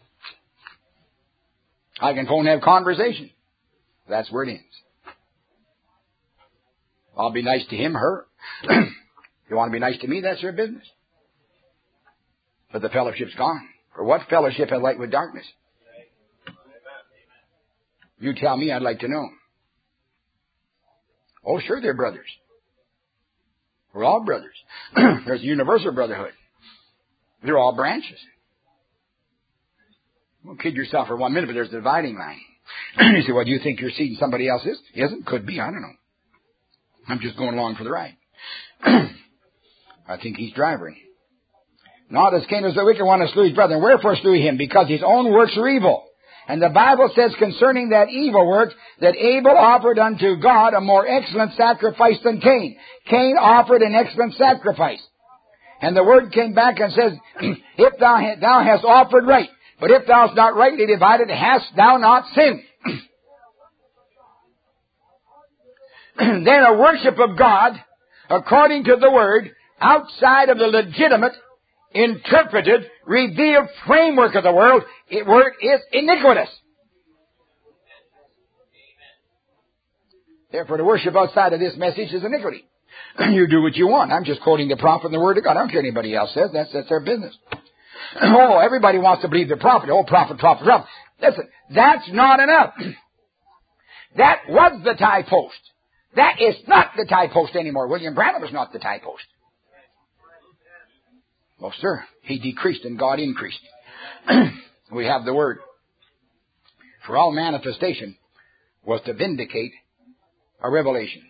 I can phone and have conversation. That's where it ends. I'll be nice to him, her. You want to be nice to me, that's your business. But the fellowship's gone. For what fellowship has light with darkness? You tell me, I'd like to know. Oh, sure, they're brothers. We're all brothers. There's a universal brotherhood. They're all branches. Don't kid yourself for 1 minute, but there's a dividing line. You say, well, do you think you're seeing somebody else's? Isn't? Could be. I don't know. I'm just going along for the ride. I think he's driving. Not as Cain was the wicked one who slew his brother. Wherefore slew he him? Because his own works were evil, And the Bible says concerning that evil work, that Abel offered unto God a more excellent sacrifice than Cain. Cain offered an excellent sacrifice. And the word came back and says, if thou hast offered right, but if thou hast not rightly divided, hast thou not sinned? Then a worship of God, according to the word, outside of the legitimate, interpreted, revealed framework of the word is iniquitous. Therefore, to worship outside of this message is iniquity. You do what you want. I'm just quoting the prophet and the word of God. I don't care what anybody else says. That's their business. Oh, everybody wants to believe the prophet. Oh, prophet. Listen, that's not enough. That was the tie post. That is not the tie post anymore. William Branham is not the tie post. Oh, sir. He decreased and God increased. We have the word. For all manifestation was to vindicate a revelation.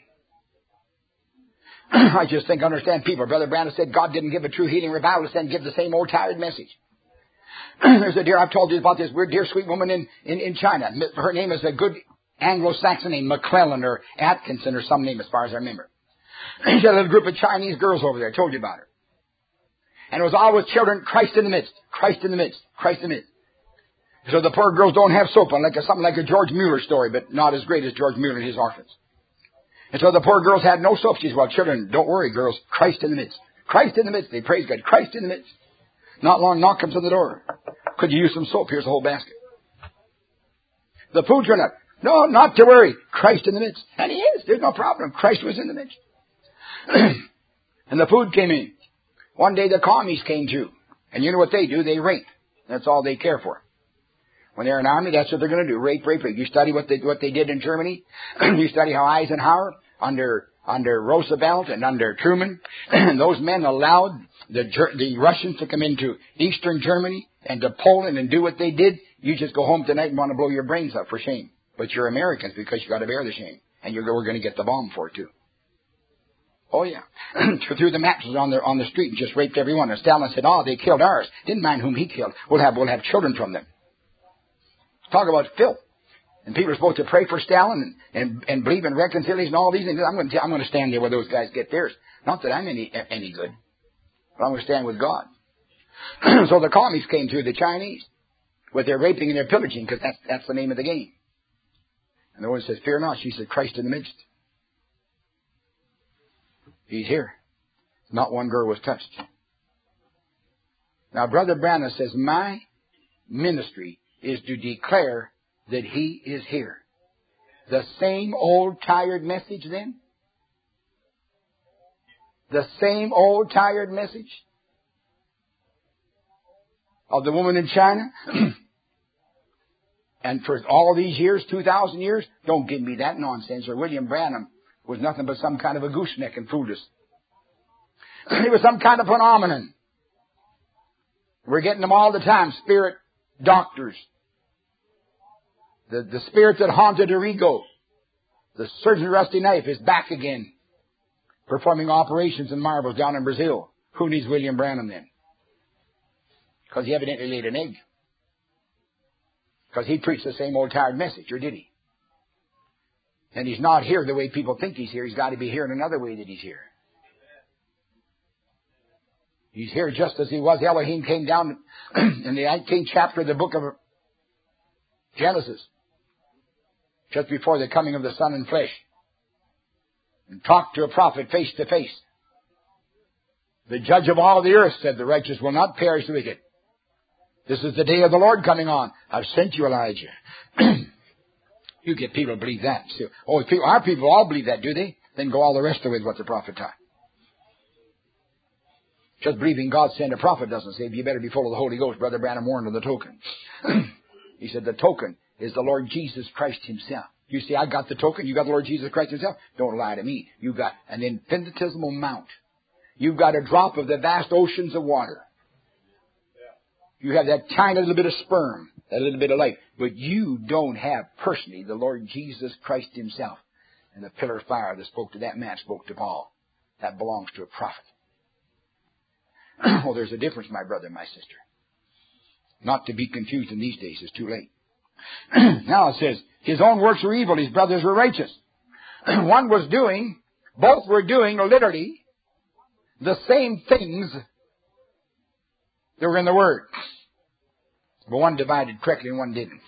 I just think, understand people. Brother Branham said God didn't give a true healing revival, and give the same old tired message. There's a dear, I've told you about this weird, dear, sweet woman in China. Her name is a good Anglo-Saxon name, McClellan or Atkinson or some name as far as I remember. She had a little group of Chinese girls over there. I told you about her. And it was always children, Christ in the midst, Christ in the midst, Christ in the midst. So the poor girls don't have soap on, something like a George Mueller story, but not as great as George Mueller and his orphans. And so the poor girls had no soap. She said, well, children, don't worry, girls. Christ in the midst. Christ in the midst. They praise God. Christ in the midst. Not long, knock comes on the door. Could you use some soap? Here's a whole basket. The food turned up. No, not to worry. Christ in the midst. And he is. There's no problem. Christ was in the midst. And the food came in. One day the commies came too. And you know what they do? They rape. That's all they care for. When they're in the army, that's what they're going to do. Rape. You study what they did in Germany. You study how Eisenhower, under Roosevelt and under Truman, those men allowed the Russians to come into Eastern Germany and to Poland and do what they did. You just go home tonight and want to blow your brains out for shame. But you're Americans because you got to bear the shame. And we're going to get the bomb for it too. Oh yeah. Threw the matches on the street and just raped everyone. And Stalin said, oh, they killed ours. Didn't mind whom he killed. We'll have children from them. Talk about filth. And people are supposed to pray for Stalin and believe in reconciliation and all these things. I'm going to stand there where those guys get theirs. Not that I'm any good, but I'm going to stand with God. So the commies came to the Chinese with their raping and their pillaging, because that's the name of the game. And the woman says, fear not. She said, Christ in the midst. He's here. Not one girl was touched. Now, Brother Branham says, my ministry is to declare that he is here. The same old tired message then? The same old tired message of the woman in China? And for all these years, 2,000 years, don't give me that nonsense. Or William Branham was nothing but some kind of a gooseneck and fooled us. He was some kind of phenomenon. We're getting them all the time, spirit doctors. The spirit that haunted Arrigo, the surgeon Rusty Knife, is back again, performing operations in marbles down in Brazil. Who needs William Branham then? Because he evidently laid an egg. Because he preached the same old tired message, or did he? And he's not here the way people think he's here. He's got to be here in another way that he's here. He's here just as he was. Elohim came down in the 19th chapter of the book of Genesis, just before the coming of the Son in flesh, and talked to a prophet face to face. The judge of all the earth said, the righteous will not perish the wicked. This is the day of the Lord coming on. I've sent you, Elijah. You get people to believe that. So, our people all believe that, do they? Then go all the rest of it with what the prophet taught. Just believing God sent a prophet doesn't save you. You better be full of the Holy Ghost. Brother Branham warned of the token. He said the token is the Lord Jesus Christ himself. You see, I got the token. You got the Lord Jesus Christ himself. Don't lie to me. You've got an infinitesimal amount. You've got a drop of the vast oceans of water. You have that tiny little bit of sperm, that little bit of life. But you don't have personally the Lord Jesus Christ himself. And the pillar of fire that spoke to that man spoke to Paul. That belongs to a prophet. Oh, there's a difference, my brother and my sister. Not to be confused in these days. It's too late. Now it says, his own works were evil, his brothers were righteous. Both were doing literally the same things that were in the Word. But one divided correctly and one didn't.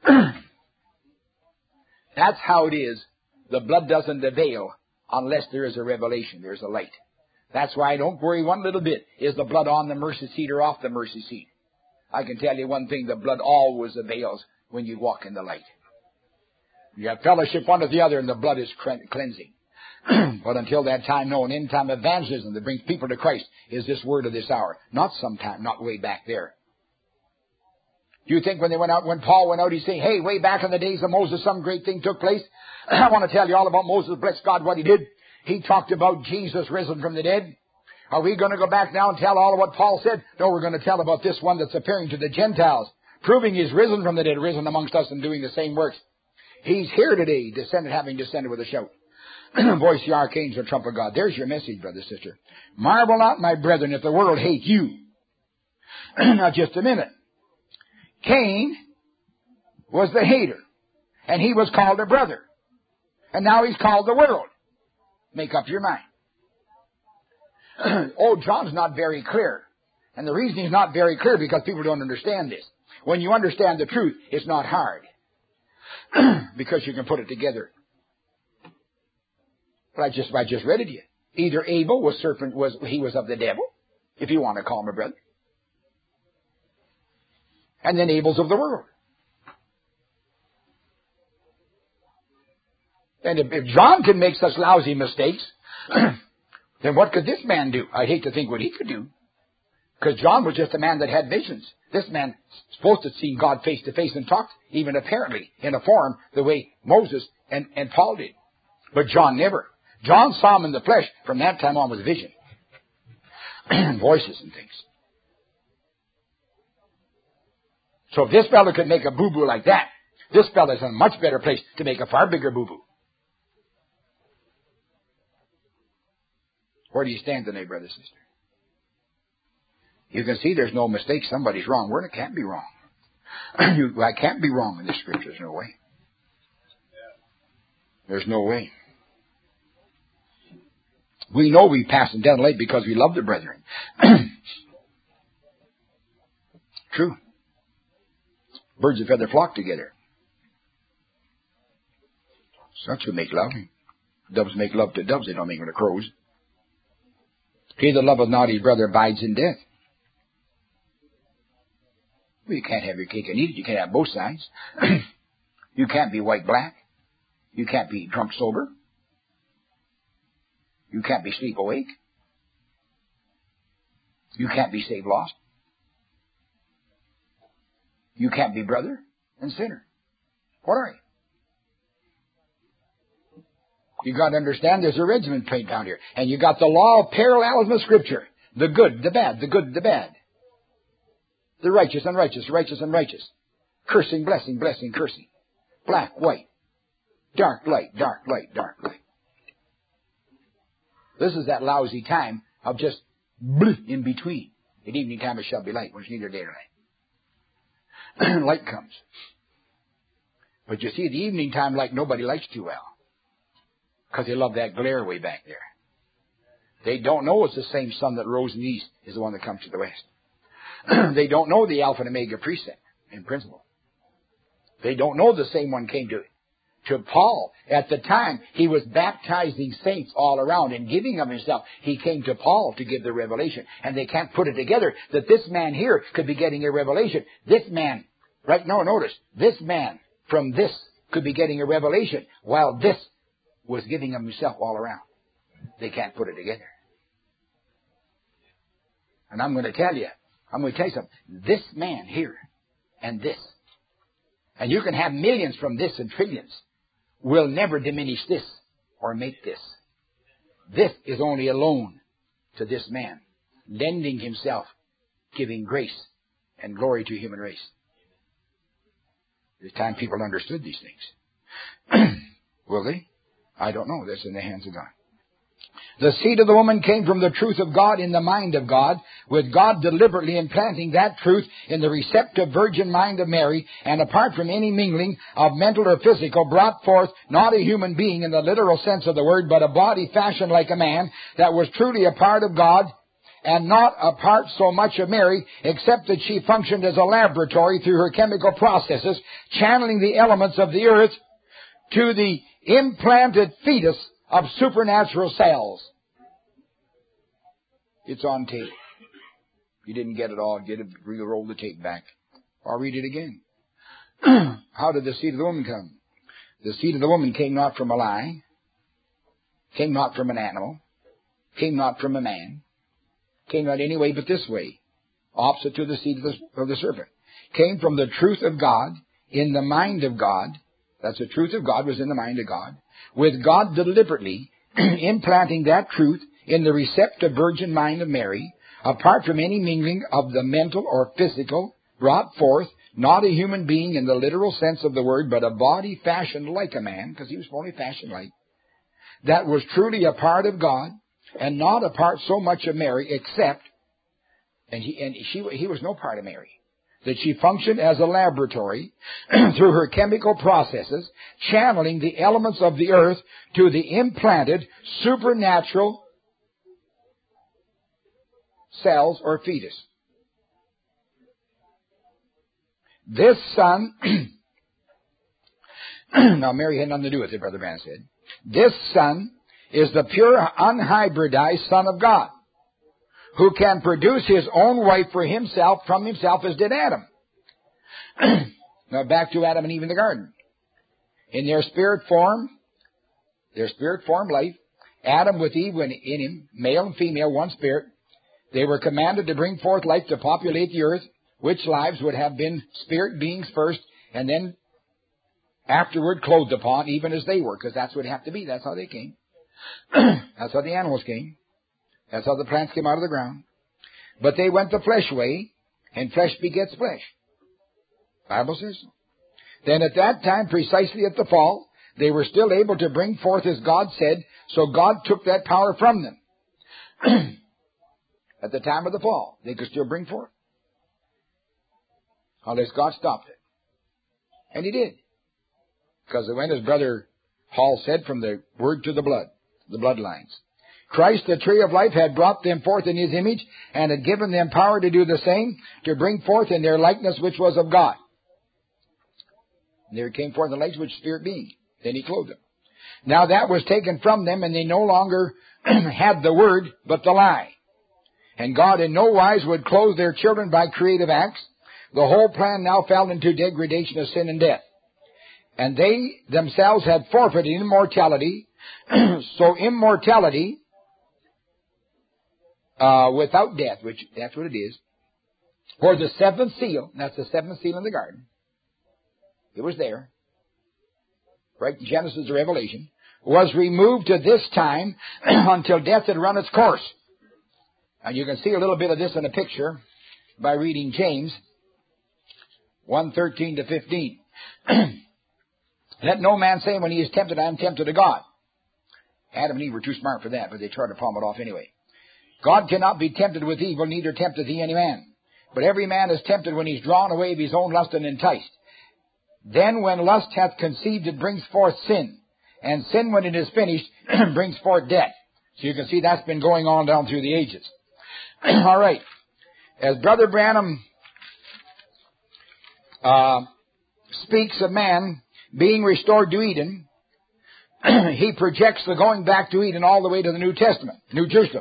That's how it is. The blood doesn't avail unless there is a revelation, there's a light. That's why I don't worry one little bit. Is the blood on the mercy seat or off the mercy seat? I can tell you one thing, the blood always avails when you walk in the light. You have fellowship one with the other and the blood is cleansing. But until that time, no, an end-time evangelism that brings people to Christ is this word of this hour. Not sometime, not way back there. Do you think when Paul went out, he's saying, hey, way back in the days of Moses, some great thing took place? I want to tell you all about Moses. Bless God what he did. He talked about Jesus risen from the dead. Are we going to go back now and tell all of what Paul said? No, we're going to tell about this one that's appearing to the Gentiles, proving he's risen from the dead, risen amongst us and doing the same works. He's here today, having descended with a shout. Voice the archangel, trump of God. There's your message, brother, sister. Marvel not, my brethren, if the world hate you. Now, just a minute. Cain was the hater, and he was called a brother. And now he's called the world. Make up your mind. John's not very clear. And the reason he's not very clear because people don't understand this. When you understand the truth, it's not hard. Because you can put it together. But I just read it to you. Either Abel was of the devil, if you want to call him a brother. And then Abel's of the world. And if John can make such lousy mistakes, then what could this man do? I'd hate to think what he could do. Because John was just a man that had visions. This man supposed to see God face to face and talk, even apparently, in a form the way Moses and Paul did. But John never. John saw him in the flesh from that time on with vision. Voices and things. So if this fellow could make a boo-boo like that, this fellow's in a much better place to make a far bigger boo-boo. Where do you stand today, brother, sister? You can see there's no mistake. Somebody's wrong. Word, it can't be wrong. I can't be wrong in this scripture. There's no way. There's no way. We know we pass in dead and late because we love the brethren. True. Birds of feather flock together. Such who make love. Doves make love to doves. They don't make them to crows. He that loveth not his brother abides in death. Well, you can't have your cake and eat it. You can't have both sides. You can't be white black. You can't be drunk sober. You can't be sleep awake. You can't be saved lost. You can't be brother and sinner. What are you? You got to understand there's a regiment paint down here. And you got the law of parallelism of Scripture. The good, the bad, the good, the bad. The righteous, unrighteous, righteous, unrighteous. Cursing, blessing, blessing, cursing. Black, white. Dark, light, dark, light, dark, light. This is that lousy time of just in between. At evening time it shall be light, when it's neither day nor night. Light comes. But you see, the evening time light nobody likes too well. Because they love that glare way back there. They don't know it's the same sun that rose in the east is the one that comes to the west. They don't know the Alpha and Omega precept and principle. They don't know the same one came to Paul. At the time, he was baptizing saints all around and giving of himself. He came to Paul to give the revelation. And they can't put it together that this man here could be getting a revelation. This man, right now, notice, this man from this could be getting a revelation while this was giving of himself all around. They can't put it together. And I'm going to tell you something. This man here and this, and you can have millions from this and trillions, will never diminish this or make this. This is only a loan to this man, lending himself, giving grace and glory to human race. It's time people understood these things. Will they? I don't know. That's in the hands of God. The seed of the woman came from the truth of God in the mind of God, with God deliberately implanting that truth in the receptive virgin mind of Mary, and apart from any mingling of mental or physical, brought forth not a human being in the literal sense of the word, but a body fashioned like a man, that was truly a part of God, and not a part so much of Mary, except that she functioned as a laboratory through her chemical processes, channeling the elements of the earth to the implanted fetus of supernatural cells. It's on tape. If you didn't get it all, roll the tape back. I'll read it again. How did the seed of the woman come? The seed of the woman came not from a lie, came not from an animal, came not from a man, came not any way but this way, opposite to the seed of the serpent. Came from the truth of God, in the mind of God. That's the truth of God was in the mind of God, with God deliberately implanting that truth in the receptive virgin mind of Mary, apart from any mingling of the mental or physical, brought forth not a human being in the literal sense of the word, but a body fashioned like a man, because he was only fashioned like, that was truly a part of God, and not a part so much of Mary, except, he was no part of Mary, that she functioned as a laboratory through her chemical processes, channeling the elements of the earth to the implanted supernatural cells or fetus. This son, now Mary had nothing to do with it, Brother Branham said. This son is the pure, unhybridized Son of God, who can produce his own wife for himself, from himself, as did Adam. Now back to Adam and Eve in the garden. In their spirit form life, Adam with Eve in him, male and female, one spirit, they were commanded to bring forth life to populate the earth, which lives would have been spirit beings first, and then afterward clothed upon, even as they were, because that's what it had to be. That's how they came. That's how the animals came. That's how the plants came out of the ground. But they went the flesh way, and flesh begets flesh. Bible says so. Then at that time, precisely at the fall, they were still able to bring forth as God said, so God took that power from them. At the time of the fall, they could still bring forth, unless God stopped it. And he did. Because it went, as Brother Hall said, from the word to the blood, the bloodlines. Christ, the tree of life, had brought them forth in his image, and had given them power to do the same, to bring forth in their likeness which was of God. And there came forth the likeness which spirit being. Then he clothed them. Now that was taken from them, and they no longer had the word, but the lie. And God in no wise would clothe their children by creative acts. The whole plan now fell into degradation of sin and death. And they themselves had forfeited immortality. So immortality without death, which that's what it is, for the seventh seal, that's the seventh seal in the garden. It was there, right in Genesis to Revelation, was removed to this time until death had run its course. And you can see a little bit of this in a picture by reading James 1:13 to 15. Let no man say when he is tempted, I am tempted of God. Adam and Eve were too smart for that, but they tried to palm it off anyway. God cannot be tempted with evil, neither tempteth he any man. But every man is tempted when he is drawn away of his own lust and enticed. Then when lust hath conceived, it brings forth sin. And sin, when it is finished, brings forth death. So you can see that's been going on down through the ages. All right. As Brother Branham speaks of man being restored to Eden, he projects the going back to Eden all the way to the New Testament, New Jerusalem.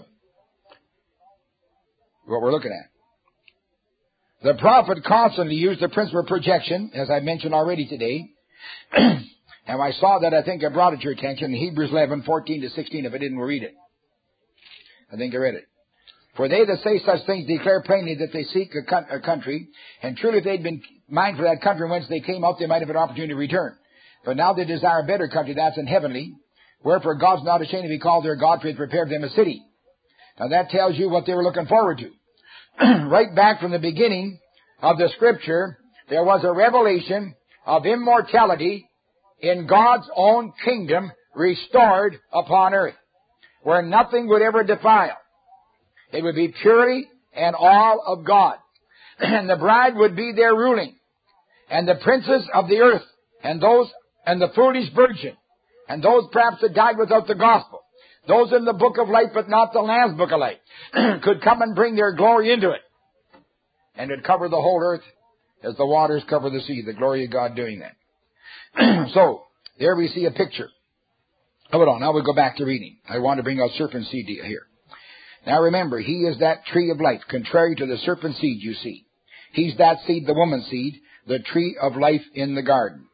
What we're looking at. The prophet constantly used the principle of projection, as I mentioned already today. And I saw that, I think I brought it to your attention in Hebrews 11:14 to 16. If I didn't, we'll read it. I think I read it. For they that say such things declare plainly that they seek a country, and truly if they'd been mindful of that country whence they came out, they might have an opportunity to return. But now they desire a better country, that's in heavenly. Wherefore God's not ashamed to be called their God, for he hath prepared them a city. Now that tells you what they were looking forward to. Right back from the beginning of the Scripture, there was a revelation of immortality in God's own kingdom restored upon earth. where nothing would ever defile. It would be purity and all of God. And the bride would be there ruling. And the princes of the earth, and those, and the foolish virgin, and those perhaps that died without the gospel, those in the book of life but not the Lamb's book of life, could come and bring their glory into it. And it'd cover the whole earth as the waters cover the sea, the glory of God doing that. So, there we see a picture. Hold on, now we'll go back to reading. I want to bring out serpent seed here. Now remember, he is that tree of life, contrary to the serpent seed you see. He's that seed, the woman's seed, the tree of life in the garden.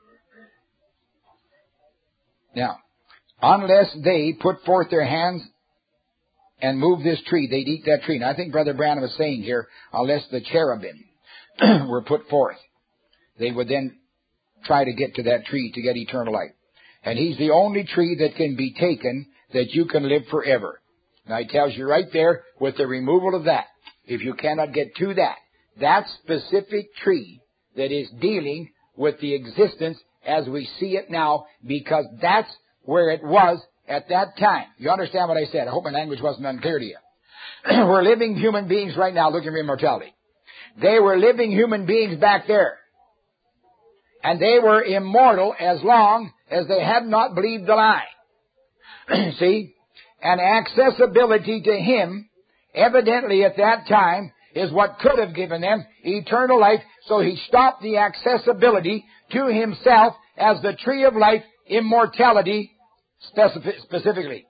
Now, unless they put forth their hands and move this tree, they'd eat that tree. Now, I think Brother Branham is saying here, unless the cherubim were put forth, they would then try to get to that tree to get eternal life. And he's the only tree that can be taken that you can live forever. Now, it tells you right there, with the removal of that, if you cannot get to that specific tree that is dealing with the existence as we see it now, because that's where it was at that time. You understand what I said? I hope my language wasn't unclear to you. We're living human beings right now looking for immortality. They were living human beings back there. And they were immortal as long as they had not believed the lie. See? And accessibility to Him, evidently at that time, is what could have given them eternal life. So He stopped the accessibility to Himself as the tree of life, immortality specifically.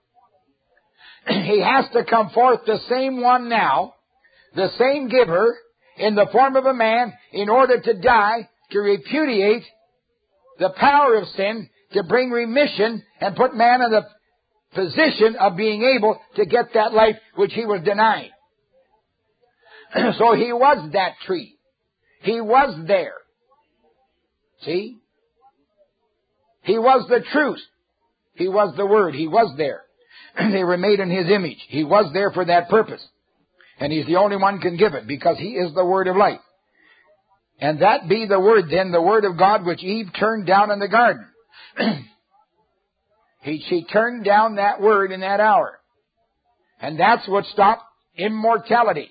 He has to come forth the same one now, the same giver, in the form of a man, in order to die, to repudiate the power of sin, to bring remission, and put man in the position of being able to get that life which he was denied. So he was that tree. He was there. See? He was the truth. He was the Word. He was there. They were made in His image. He was there for that purpose. And He's the only one can give it, because He is the Word of life. And that be the Word, then, the Word of God, which Eve turned down in the garden. She turned down that Word in that hour. And that's what stopped immortality.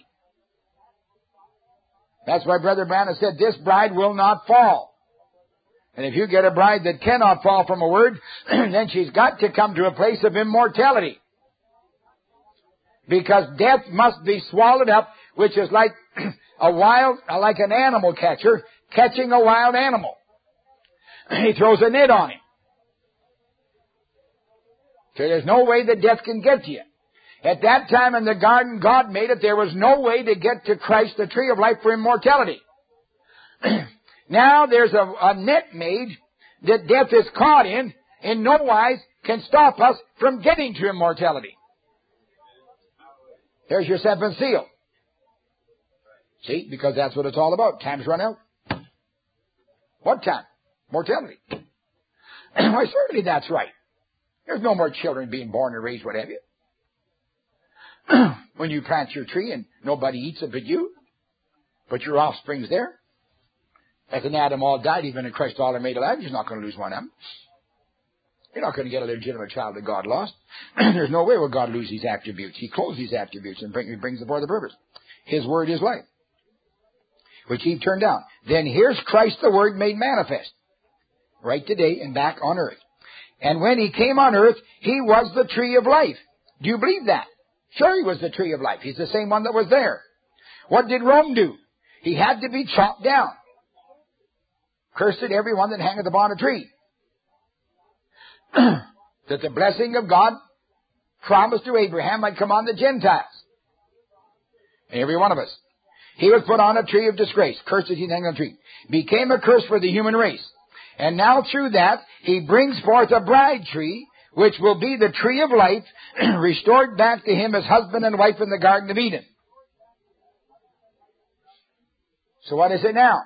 That's why Brother Branham said, this bride will not fall. And if you get a bride that cannot fall from a word, then she's got to come to a place of immortality. Because death must be swallowed up, which is like like an animal catcher catching a wild animal. He throws a net on him. So there's no way that death can get to you. At that time in the garden, God made it. There was no way to get to Christ, the tree of life, for immortality. Now there's a net made that death is caught in no wise can stop us from getting to immortality. There's your seventh seal. See, because that's what it's all about. Time's run out. What time? Mortality. Why, certainly that's right. There's no more children being born and raised, what have you. When you plant your tree and nobody eats it but you, but your offspring's there. As in Adam all died, even in Christ all are made alive. You're not going to lose one of them. You're not going to get a legitimate child that God lost. There's no way will God lose these attributes. He clothes these attributes and brings them for the purpose. His Word is life, which Eve turned down. Then here's Christ the Word made manifest, right today and back on earth. And when He came on earth, He was the tree of life. Do you believe that? Sure, He was the tree of life. He's the same one that was there. What did Rome do? He had to be chopped down. Cursed every one that hangeth upon a tree. That the blessing of God promised to Abraham might come on the Gentiles. Every one of us. He was put on a tree of disgrace. Cursed is he that hangeth on a tree. Became a curse for the human race. And now through that, He brings forth a bride tree, which will be the tree of life, restored back to Him as husband and wife in the Garden of Eden. So what is it now?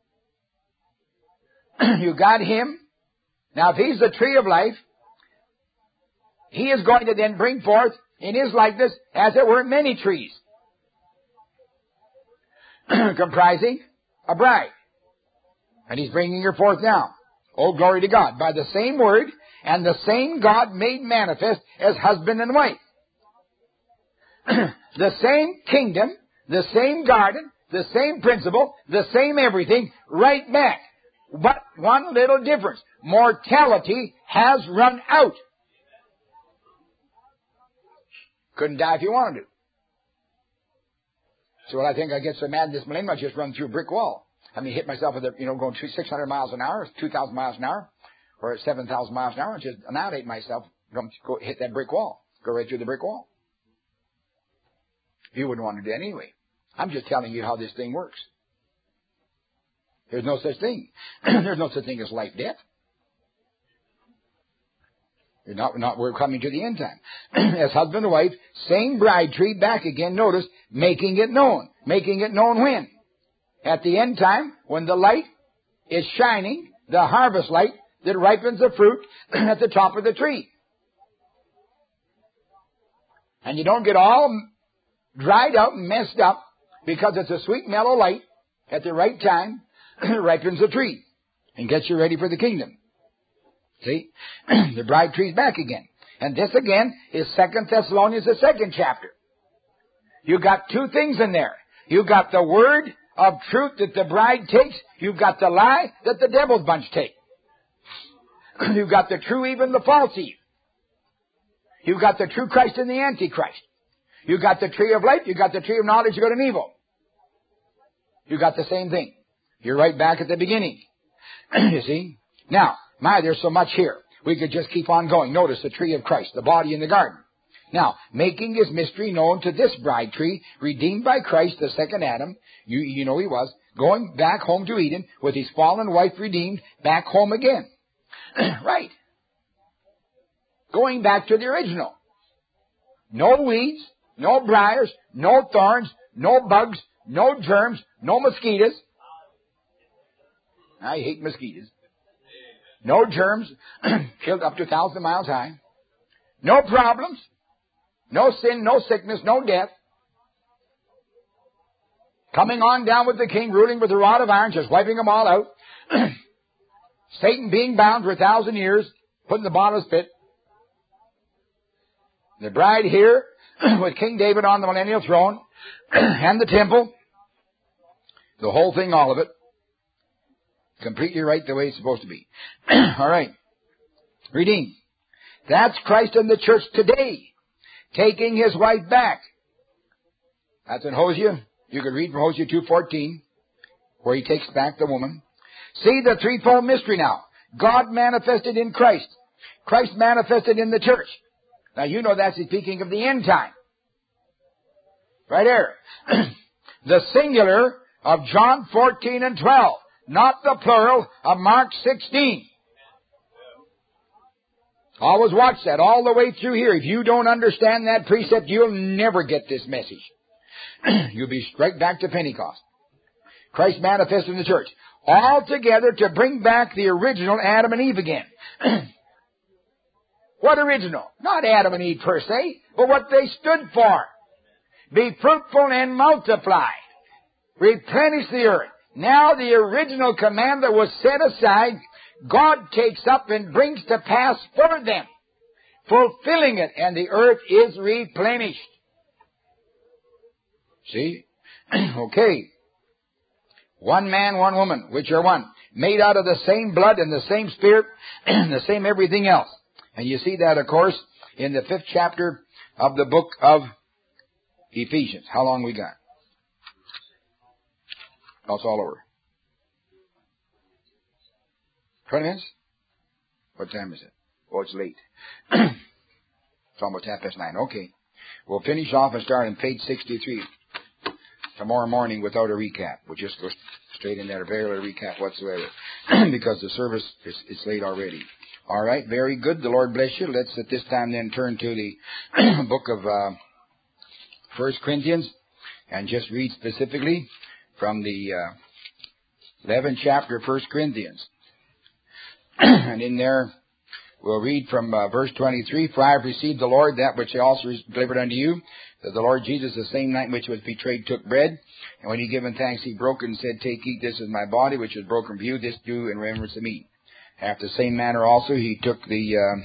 You got Him. Now if He's the tree of life, He is going to then bring forth in His likeness, as it were, many trees, comprising a bride. And He's bringing her forth now. Oh, glory to God. By the same Word and the same God made manifest as husband and wife. The same kingdom, the same garden, the same principle, the same everything, right back. But one little difference. Mortality has run out. Couldn't die if you wanted to. So I think I get so mad this millennium, I just run through a brick wall. I mean, hit myself with going 600 miles an hour, 2,000 miles an hour, or 7,000 miles an hour, and just annihilate myself, go hit that brick wall. Go right through the brick wall. You wouldn't want to do that anyway. I'm just telling you how this thing works. There's no such thing. There's no such thing as life, death. We're coming to the end time. As husband and wife, same bride tree, back again, notice, making it known. Making it known when? At the end time, when the light is shining, the harvest light that ripens the fruit at the top of the tree. And you don't get all dried out and messed up because it's a sweet, mellow light at the right time ripens the tree and gets you ready for the kingdom. See? The bride tree's back again. And this again is 2 Thessalonians, the 2nd chapter. You got two things in there. You got the word of truth that the bride takes. You've got the lie that the devil's bunch take. You've got the true Eve and the false Eve. You've got the true Christ and the Antichrist. You've got the tree of life. You've got the tree of knowledge of good and evil. You've got the same thing. You're right back at the beginning. You see? Now, there's so much here. We could just keep on going. Notice the tree of Christ, the body in the garden. Now, making his mystery known to this bride tree, redeemed by Christ, the second Adam, you know he was, going back home to Eden with his fallen wife redeemed, back home again. Right. Going back to the original. No weeds, no briars, no thorns, no bugs, no germs, no mosquitoes. I hate mosquitoes. No germs, killed up to 1,000 miles high. No problems. No sin, no sickness, no death. Coming on down with the king, ruling with a rod of iron, just wiping them all out. Satan being bound for 1,000 years, put in the bottomless pit. The bride here, with King David on the millennial throne, and the temple. The whole thing, all of it. Completely right the way it's supposed to be. All right. Redeemed. That's Christ in the church today, taking his wife back. That's in Hosea. You could read from Hosea 2:14, where he takes back the woman. See the threefold mystery now. God manifested in Christ. Christ manifested in the church. Now you know that's speaking of the end time. Right there. The singular of John 14 and 12. Not the plural of Mark 16. Always watch that all the way through here. If you don't understand that precept, you'll never get this message. You'll be straight back to Pentecost. Christ manifested in the church. All together to bring back the original Adam and Eve again. What original? Not Adam and Eve per se, but what they stood for. Be fruitful and multiply. Replenish the earth. Now the original command that was set aside, God takes up and brings to pass for them, fulfilling it, and the earth is replenished. See? Okay. One man, one woman, which are one, made out of the same blood and the same spirit and the same everything else. And you see that, of course, in the 5th chapter of the book of Ephesians. How long we got? Oh, it's all over. 20 minutes? What time is it? Oh, it's late. It's almost 9:30. Okay. We'll finish off and start on page 63 tomorrow morning without a recap. We'll just go straight in there, very little recap whatsoever, because the service is late already. All right, very good. The Lord bless you. Let's at this time then turn to the book of 1 Corinthians and just read specifically from the 11th chapter of 1 Corinthians. And in there, we'll read from verse 23, For I have received the Lord that which I also delivered unto you, that the Lord Jesus, the same night in which he was betrayed, took bread. And when he given thanks, he broke it and said, Take, eat, this is my body, which is broken for you. This do in remembrance of me. After the same manner also he took the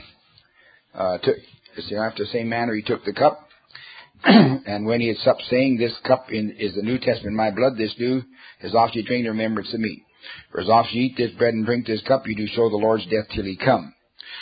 cup, and when he had supped, saying, This cup is the New Testament in my blood. This do as oft ye drink in remembrance of me. For as oft ye eat this bread and drink this cup, you do show the Lord's death till he come.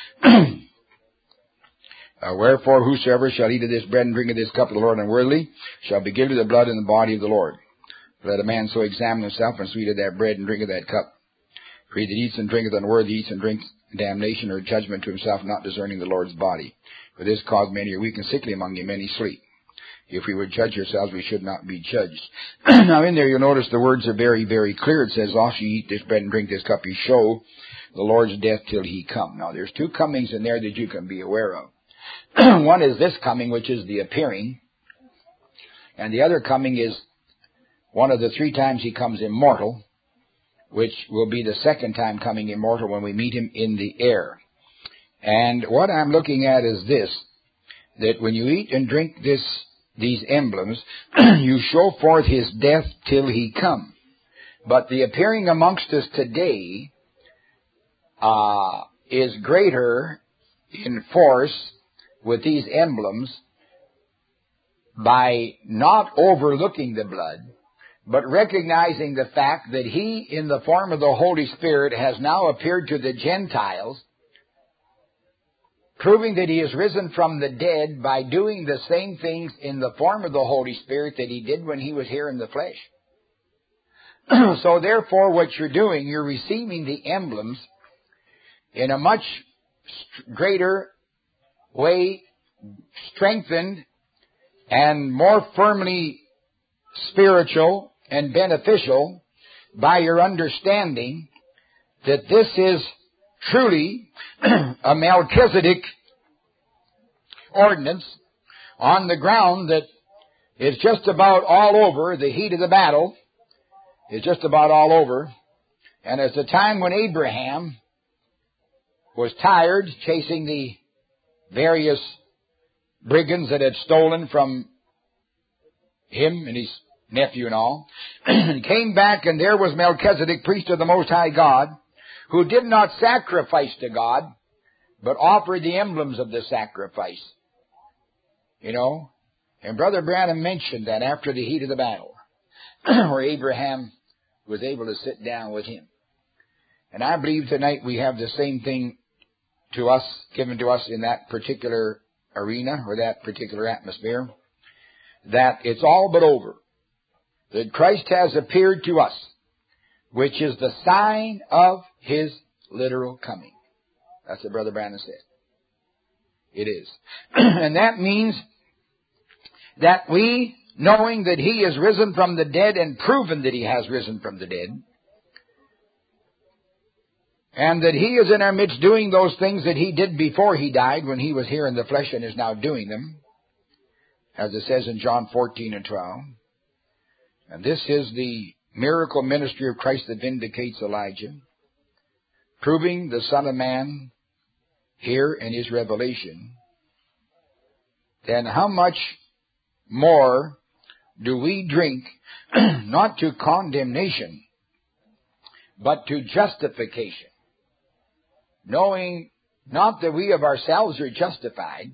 Wherefore whosoever shall eat of this bread and drink of this cup of the Lord unworthily shall be guilty of the blood and the body of the Lord. Let a man so examine himself, and so eat of that bread and drink of that cup. For he that eats and drinketh unworthy eats and drinks damnation or judgment to himself, not discerning the Lord's body. For this cause many are weak and sickly among you, many sleep. If we would judge ourselves, we should not be judged. Now in there you'll notice the words are very, very clear. It says, oft ye eat this bread and drink this cup, ye show the Lord's death till he come. Now there's two comings in there that you can be aware of. One is this coming, which is the appearing. And the other coming is one of the 3 times he comes immortal, which will be the second time coming immortal when we meet him in the air. And what I'm looking at is this, that when you eat and drink these emblems, you show forth his death till he come. But the appearing amongst us today is greater in force with these emblems by not overlooking the blood, but recognizing the fact that he, in the form of the Holy Spirit, has now appeared to the Gentiles, proving that he is risen from the dead by doing the same things in the form of the Holy Spirit that he did when he was here in the flesh. So therefore, what you're doing, you're receiving the emblems in a much greater way, strengthened and more firmly spiritual and beneficial by your understanding that this is truly a Melchizedek ordinance on the ground that is just about all over. The heat of the battle is just about all over. And it's the time when Abraham was tired chasing the various brigands that had stolen from him and his nephew and all, and came back, and there was Melchizedek, priest of the Most High God, who did not sacrifice to God, but offered the emblems of the sacrifice. You know, and Brother Branham mentioned that after the heat of the battle, where Abraham was able to sit down with him. And I believe tonight we have the same thing to us, given to us in that particular arena or that particular atmosphere, that it's all but over. That Christ has appeared to us, which is the sign of his literal coming. That's what Brother Branham said. It is. And that means that we, knowing that he is risen from the dead and proven that he has risen from the dead, and that he is in our midst doing those things that he did before he died when he was here in the flesh and is now doing them, as it says in John 14 and 12. And this is the miracle ministry of Christ that vindicates Elijah, proving the Son of Man here in his revelation. Then how much more do we drink, not to condemnation, but to justification, knowing not that we of ourselves are justified,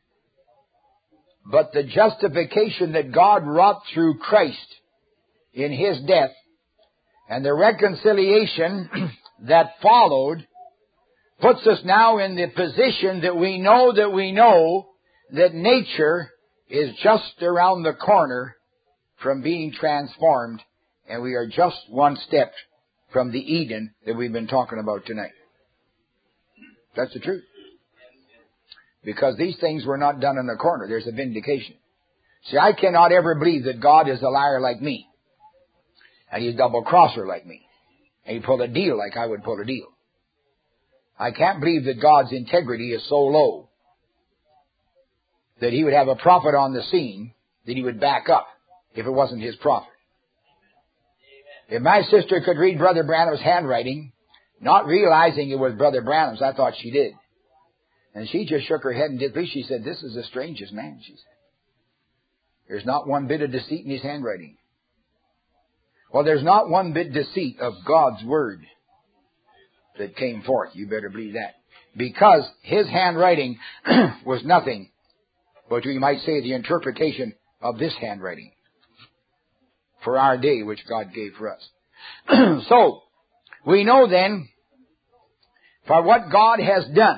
but the justification that God wrought through Christ in his death, and the reconciliation that followed puts us now in the position that we know that nature is just around the corner from being transformed, and we are just one step from the Eden that we've been talking about tonight. That's the truth. Because these things were not done in the corner. There's a vindication. See, I cannot ever believe that God is a liar like me, and he's a double-crosser like me, and he pulled a deal like I would pull a deal. I can't believe that God's integrity is so low that he would have a prophet on the scene that he would back up if it wasn't his prophet. If my sister could read Brother Branham's handwriting, not realizing it was Brother Branham's, I thought she did. And she just shook her head and did. She said, "This is the strangest man," she said. "There's not one bit of deceit in his handwriting." Well, there's not one bit deceit of God's Word. that came forth. You better believe that. Because his handwriting was nothing but, you might say, the interpretation of this handwriting for our day, which God gave for us. So, we know then, for what God has done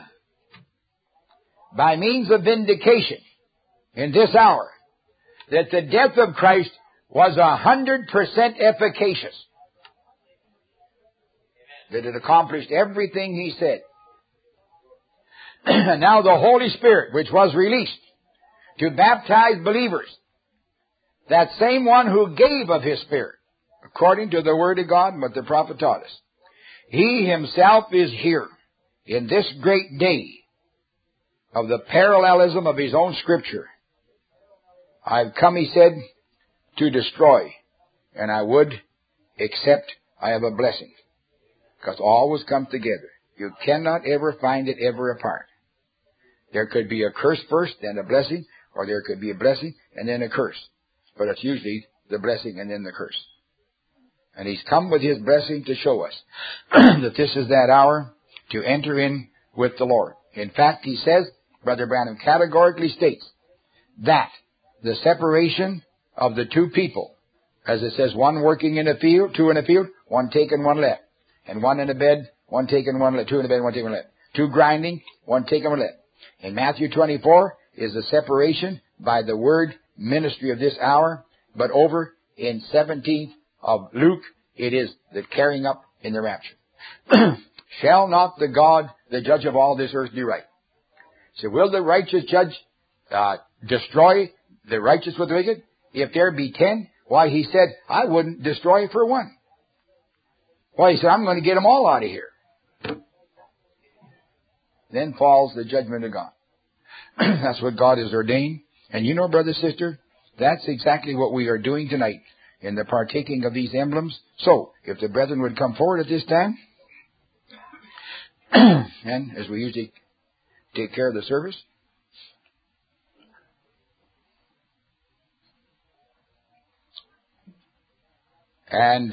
by means of vindication in this hour, that the death of Christ was 100% efficacious. That it accomplished everything he said. And now the Holy Spirit, which was released to baptize believers, that same one who gave of his Spirit, according to the Word of God and what the prophet taught us, he himself is here in this great day of the parallelism of his own Scripture. I've come, he said, to destroy, and I would, except I have a blessing. Because all was come together. You cannot ever find it ever apart. There could be a curse first, then a blessing, or there could be a blessing and then a curse. But it's usually the blessing and then the curse. And he's come with his blessing to show us that this is that hour to enter in with the Lord. In fact, he says, Brother Branham categorically states that the separation of the two people, as it says, one working in a field, two in a field, one taking, one left. And one in a bed, one taking, one left. Two in a bed, one taking, one left. Two grinding, one taking, one left. In Matthew 24 is the separation by the word ministry of this hour, but over in 17th of Luke, it is the carrying up in the rapture. Shall not the God, the judge of all this earth, do right? So will the righteous judge destroy the righteous with the wicked? If there be 10, why, he said, I wouldn't destroy for one. Why, he said, I'm going to get them all out of here. Then falls the judgment of God. That's what God has ordained. And you know, brother, sister, that's exactly what we are doing tonight in the partaking of these emblems. So, if the brethren would come forward at this time, and as we usually take care of the service. And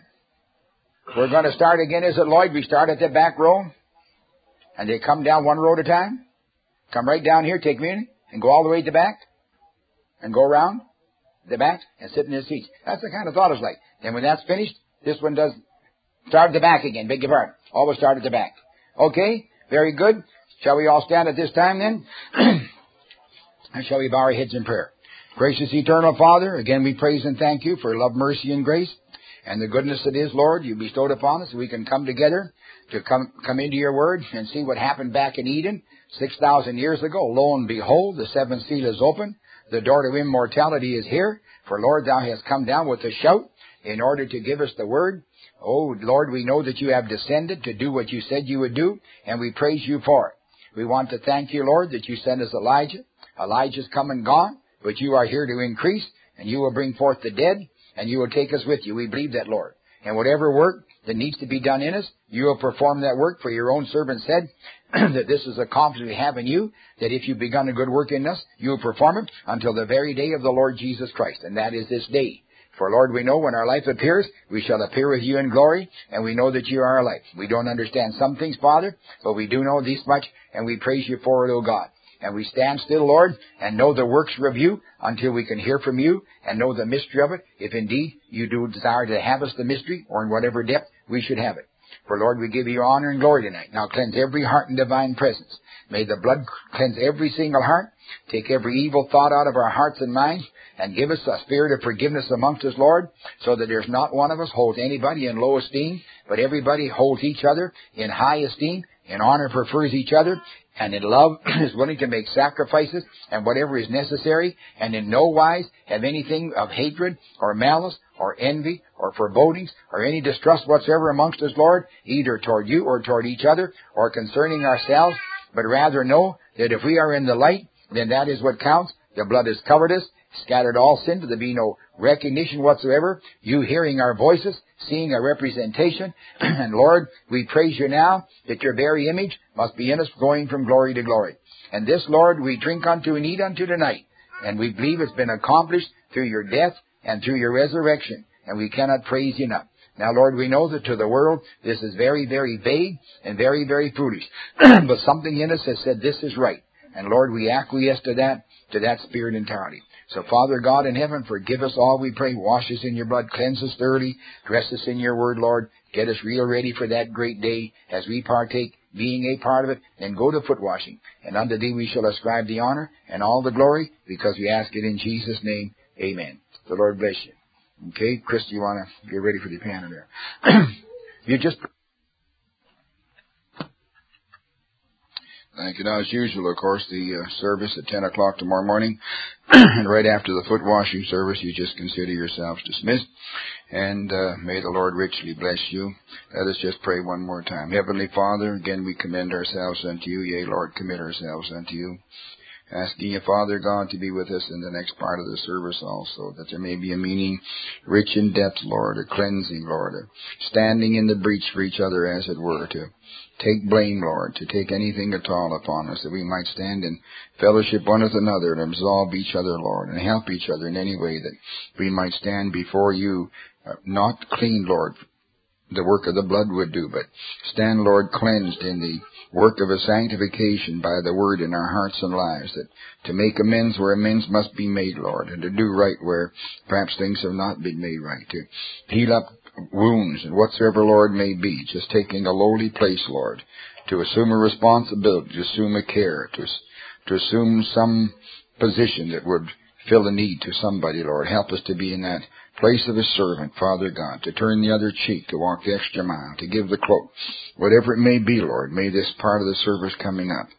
we're going to start again, is it, Lloyd? We start at the back row, and they come down one row at a time. Come right down here, take communion, and go all the way to the back, and go around the back, and sit in their seats. That's the kind of thought it's like. And when that's finished, this one does start at the back again. Beg your pardon. Always start at the back. Okay? Very good. Shall we all stand at this time then? And shall we bow our heads in prayer? Gracious eternal Father, again we praise and thank you for love, mercy, and grace, and the goodness that is, Lord, you bestowed upon us, so we can come together to come into your word and see what happened back in Eden 6,000 years ago. Lo and behold, the seventh seal is open. The door to immortality is here. For, Lord, thou hast come down with a shout in order to give us the word. Oh, Lord, we know that you have descended to do what you said you would do, and we praise you for it. We want to thank you, Lord, that you sent us Elijah. Elijah's come and gone, but you are here to increase, and you will bring forth the dead, and you will take us with you. We believe that, Lord. And whatever work that needs to be done in us, you will perform that work. For your own servant said that this is a confidence we have in you, that if you've begun a good work in us, you will perform it until the very day of the Lord Jesus Christ. And that is this day. For, Lord, we know when our life appears, we shall appear with you in glory, and we know that you are our life. We don't understand some things, Father, but we do know this much, and we praise you for it, O God. And we stand still, Lord, and know the works of you until we can hear from you and know the mystery of it, if indeed you do desire to have us the mystery, or in whatever depth we should have it. For, Lord, we give you honor and glory tonight. Now cleanse every heart in divine presence. May the blood cleanse every single heart. Take every evil thought out of our hearts and minds, and give us a spirit of forgiveness amongst us, Lord, so that there's not one of us holds anybody in low esteem, but everybody holds each other in high esteem, in honor prefers each other, and in love is willing to make sacrifices and whatever is necessary, and in no wise have anything of hatred or malice or envy or forebodings or any distrust whatsoever amongst us, Lord, either toward you or toward each other or concerning ourselves, but rather know that if we are in the light, then that is what counts. The blood has covered us, scattered all sin, till there be no recognition whatsoever. You hearing our voices, seeing our representation. And Lord, we praise you now that your very image must be in us, going from glory to glory. And this, Lord, we drink unto and eat unto tonight. And we believe it's been accomplished through your death and through your resurrection. And we cannot praise you enough. Now, Lord, we know that to the world this is very, very vague and very, very foolish. But something in us has said this is right. And Lord, we acquiesce to that spirit entirely. So, Father God in heaven, forgive us all, we pray. Wash us in your blood, cleanse us thoroughly, dress us in your word, Lord. Get us real ready for that great day as we partake, being a part of it, and go to foot washing. And unto thee we shall ascribe the honor and all the glory, because we ask it in Jesus' name. Amen. The Lord bless you. Okay, Chris, you want to get ready for the piano there? You just... Thank you. Now, as usual, of course, the service at 10 o'clock tomorrow morning. And right after the foot washing service, you just consider yourselves dismissed. And may the Lord richly bless you. Let us just pray one more time. Heavenly Father, again we commend ourselves unto you. Yea, Lord, commit ourselves unto you. Asking you, Father God, to be with us in the next part of the service also, that there may be a meaning rich in depth, Lord, a cleansing, Lord, a standing in the breach for each other, as it were, to take blame, Lord, to take anything at all upon us, that we might stand in fellowship one with another and absolve each other, Lord, and help each other in any way, that we might stand before you, not clean, Lord, the work of the blood would do, but stand, Lord, cleansed in the work of a sanctification by the word in our hearts and lives, that to make amends where amends must be made, Lord, and to do right where perhaps things have not been made right, to heal up wounds and whatsoever, Lord, may be, just taking a lowly place, Lord, to assume a responsibility, to assume a care, to assume some position that would fill a need to somebody, Lord. Help us to be in that place of a servant, Father God, to turn the other cheek, to walk the extra mile, to give the cloak, whatever it may be, Lord. May this part of the service coming up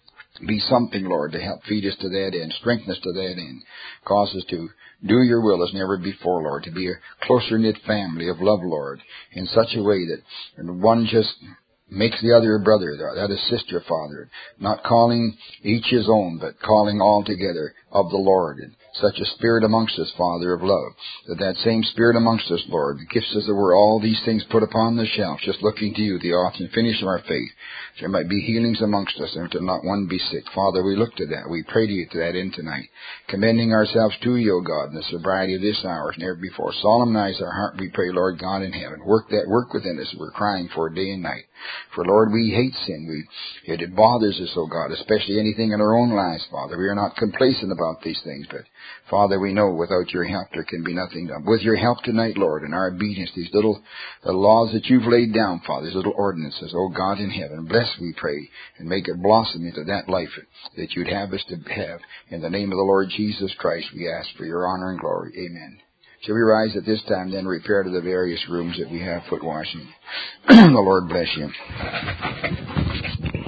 be something, Lord, to help feed us to that end, strengthen us to that end, cause us to do your will as never before, Lord, to be a closer-knit family of love, Lord, in such a way that one just makes the other a brother, that a sister, Father, not calling each his own, but calling all together of the Lord. And such a spirit amongst us, Father, of love, that same spirit amongst us, Lord, gives us that we're all these things put upon the shelf, just looking to you, the author and finisher of our faith. There might be healings amongst us, and to not one be sick. Father, we look to that. We pray to you to that end tonight, commending ourselves to you, O God, in the sobriety of this hour as never before. Solemnize our heart, we pray, Lord God in heaven. Work that work within us we're crying for day and night. For, Lord, we hate sin. It bothers us, O God, especially anything in our own lives, Father. We are not complacent about these things, but, Father, we know without your help there can be nothing done. With your help tonight, Lord, and our obedience, these little laws that you've laid down, Father, these little ordinances, O God in heaven, bless, we pray, and make it blossom into that life that you'd have us to have. In the name of the Lord Jesus Christ, we ask for your honor and glory. Amen. Shall we rise at this time, then repair to the various rooms that we have foot washing? The Lord bless you.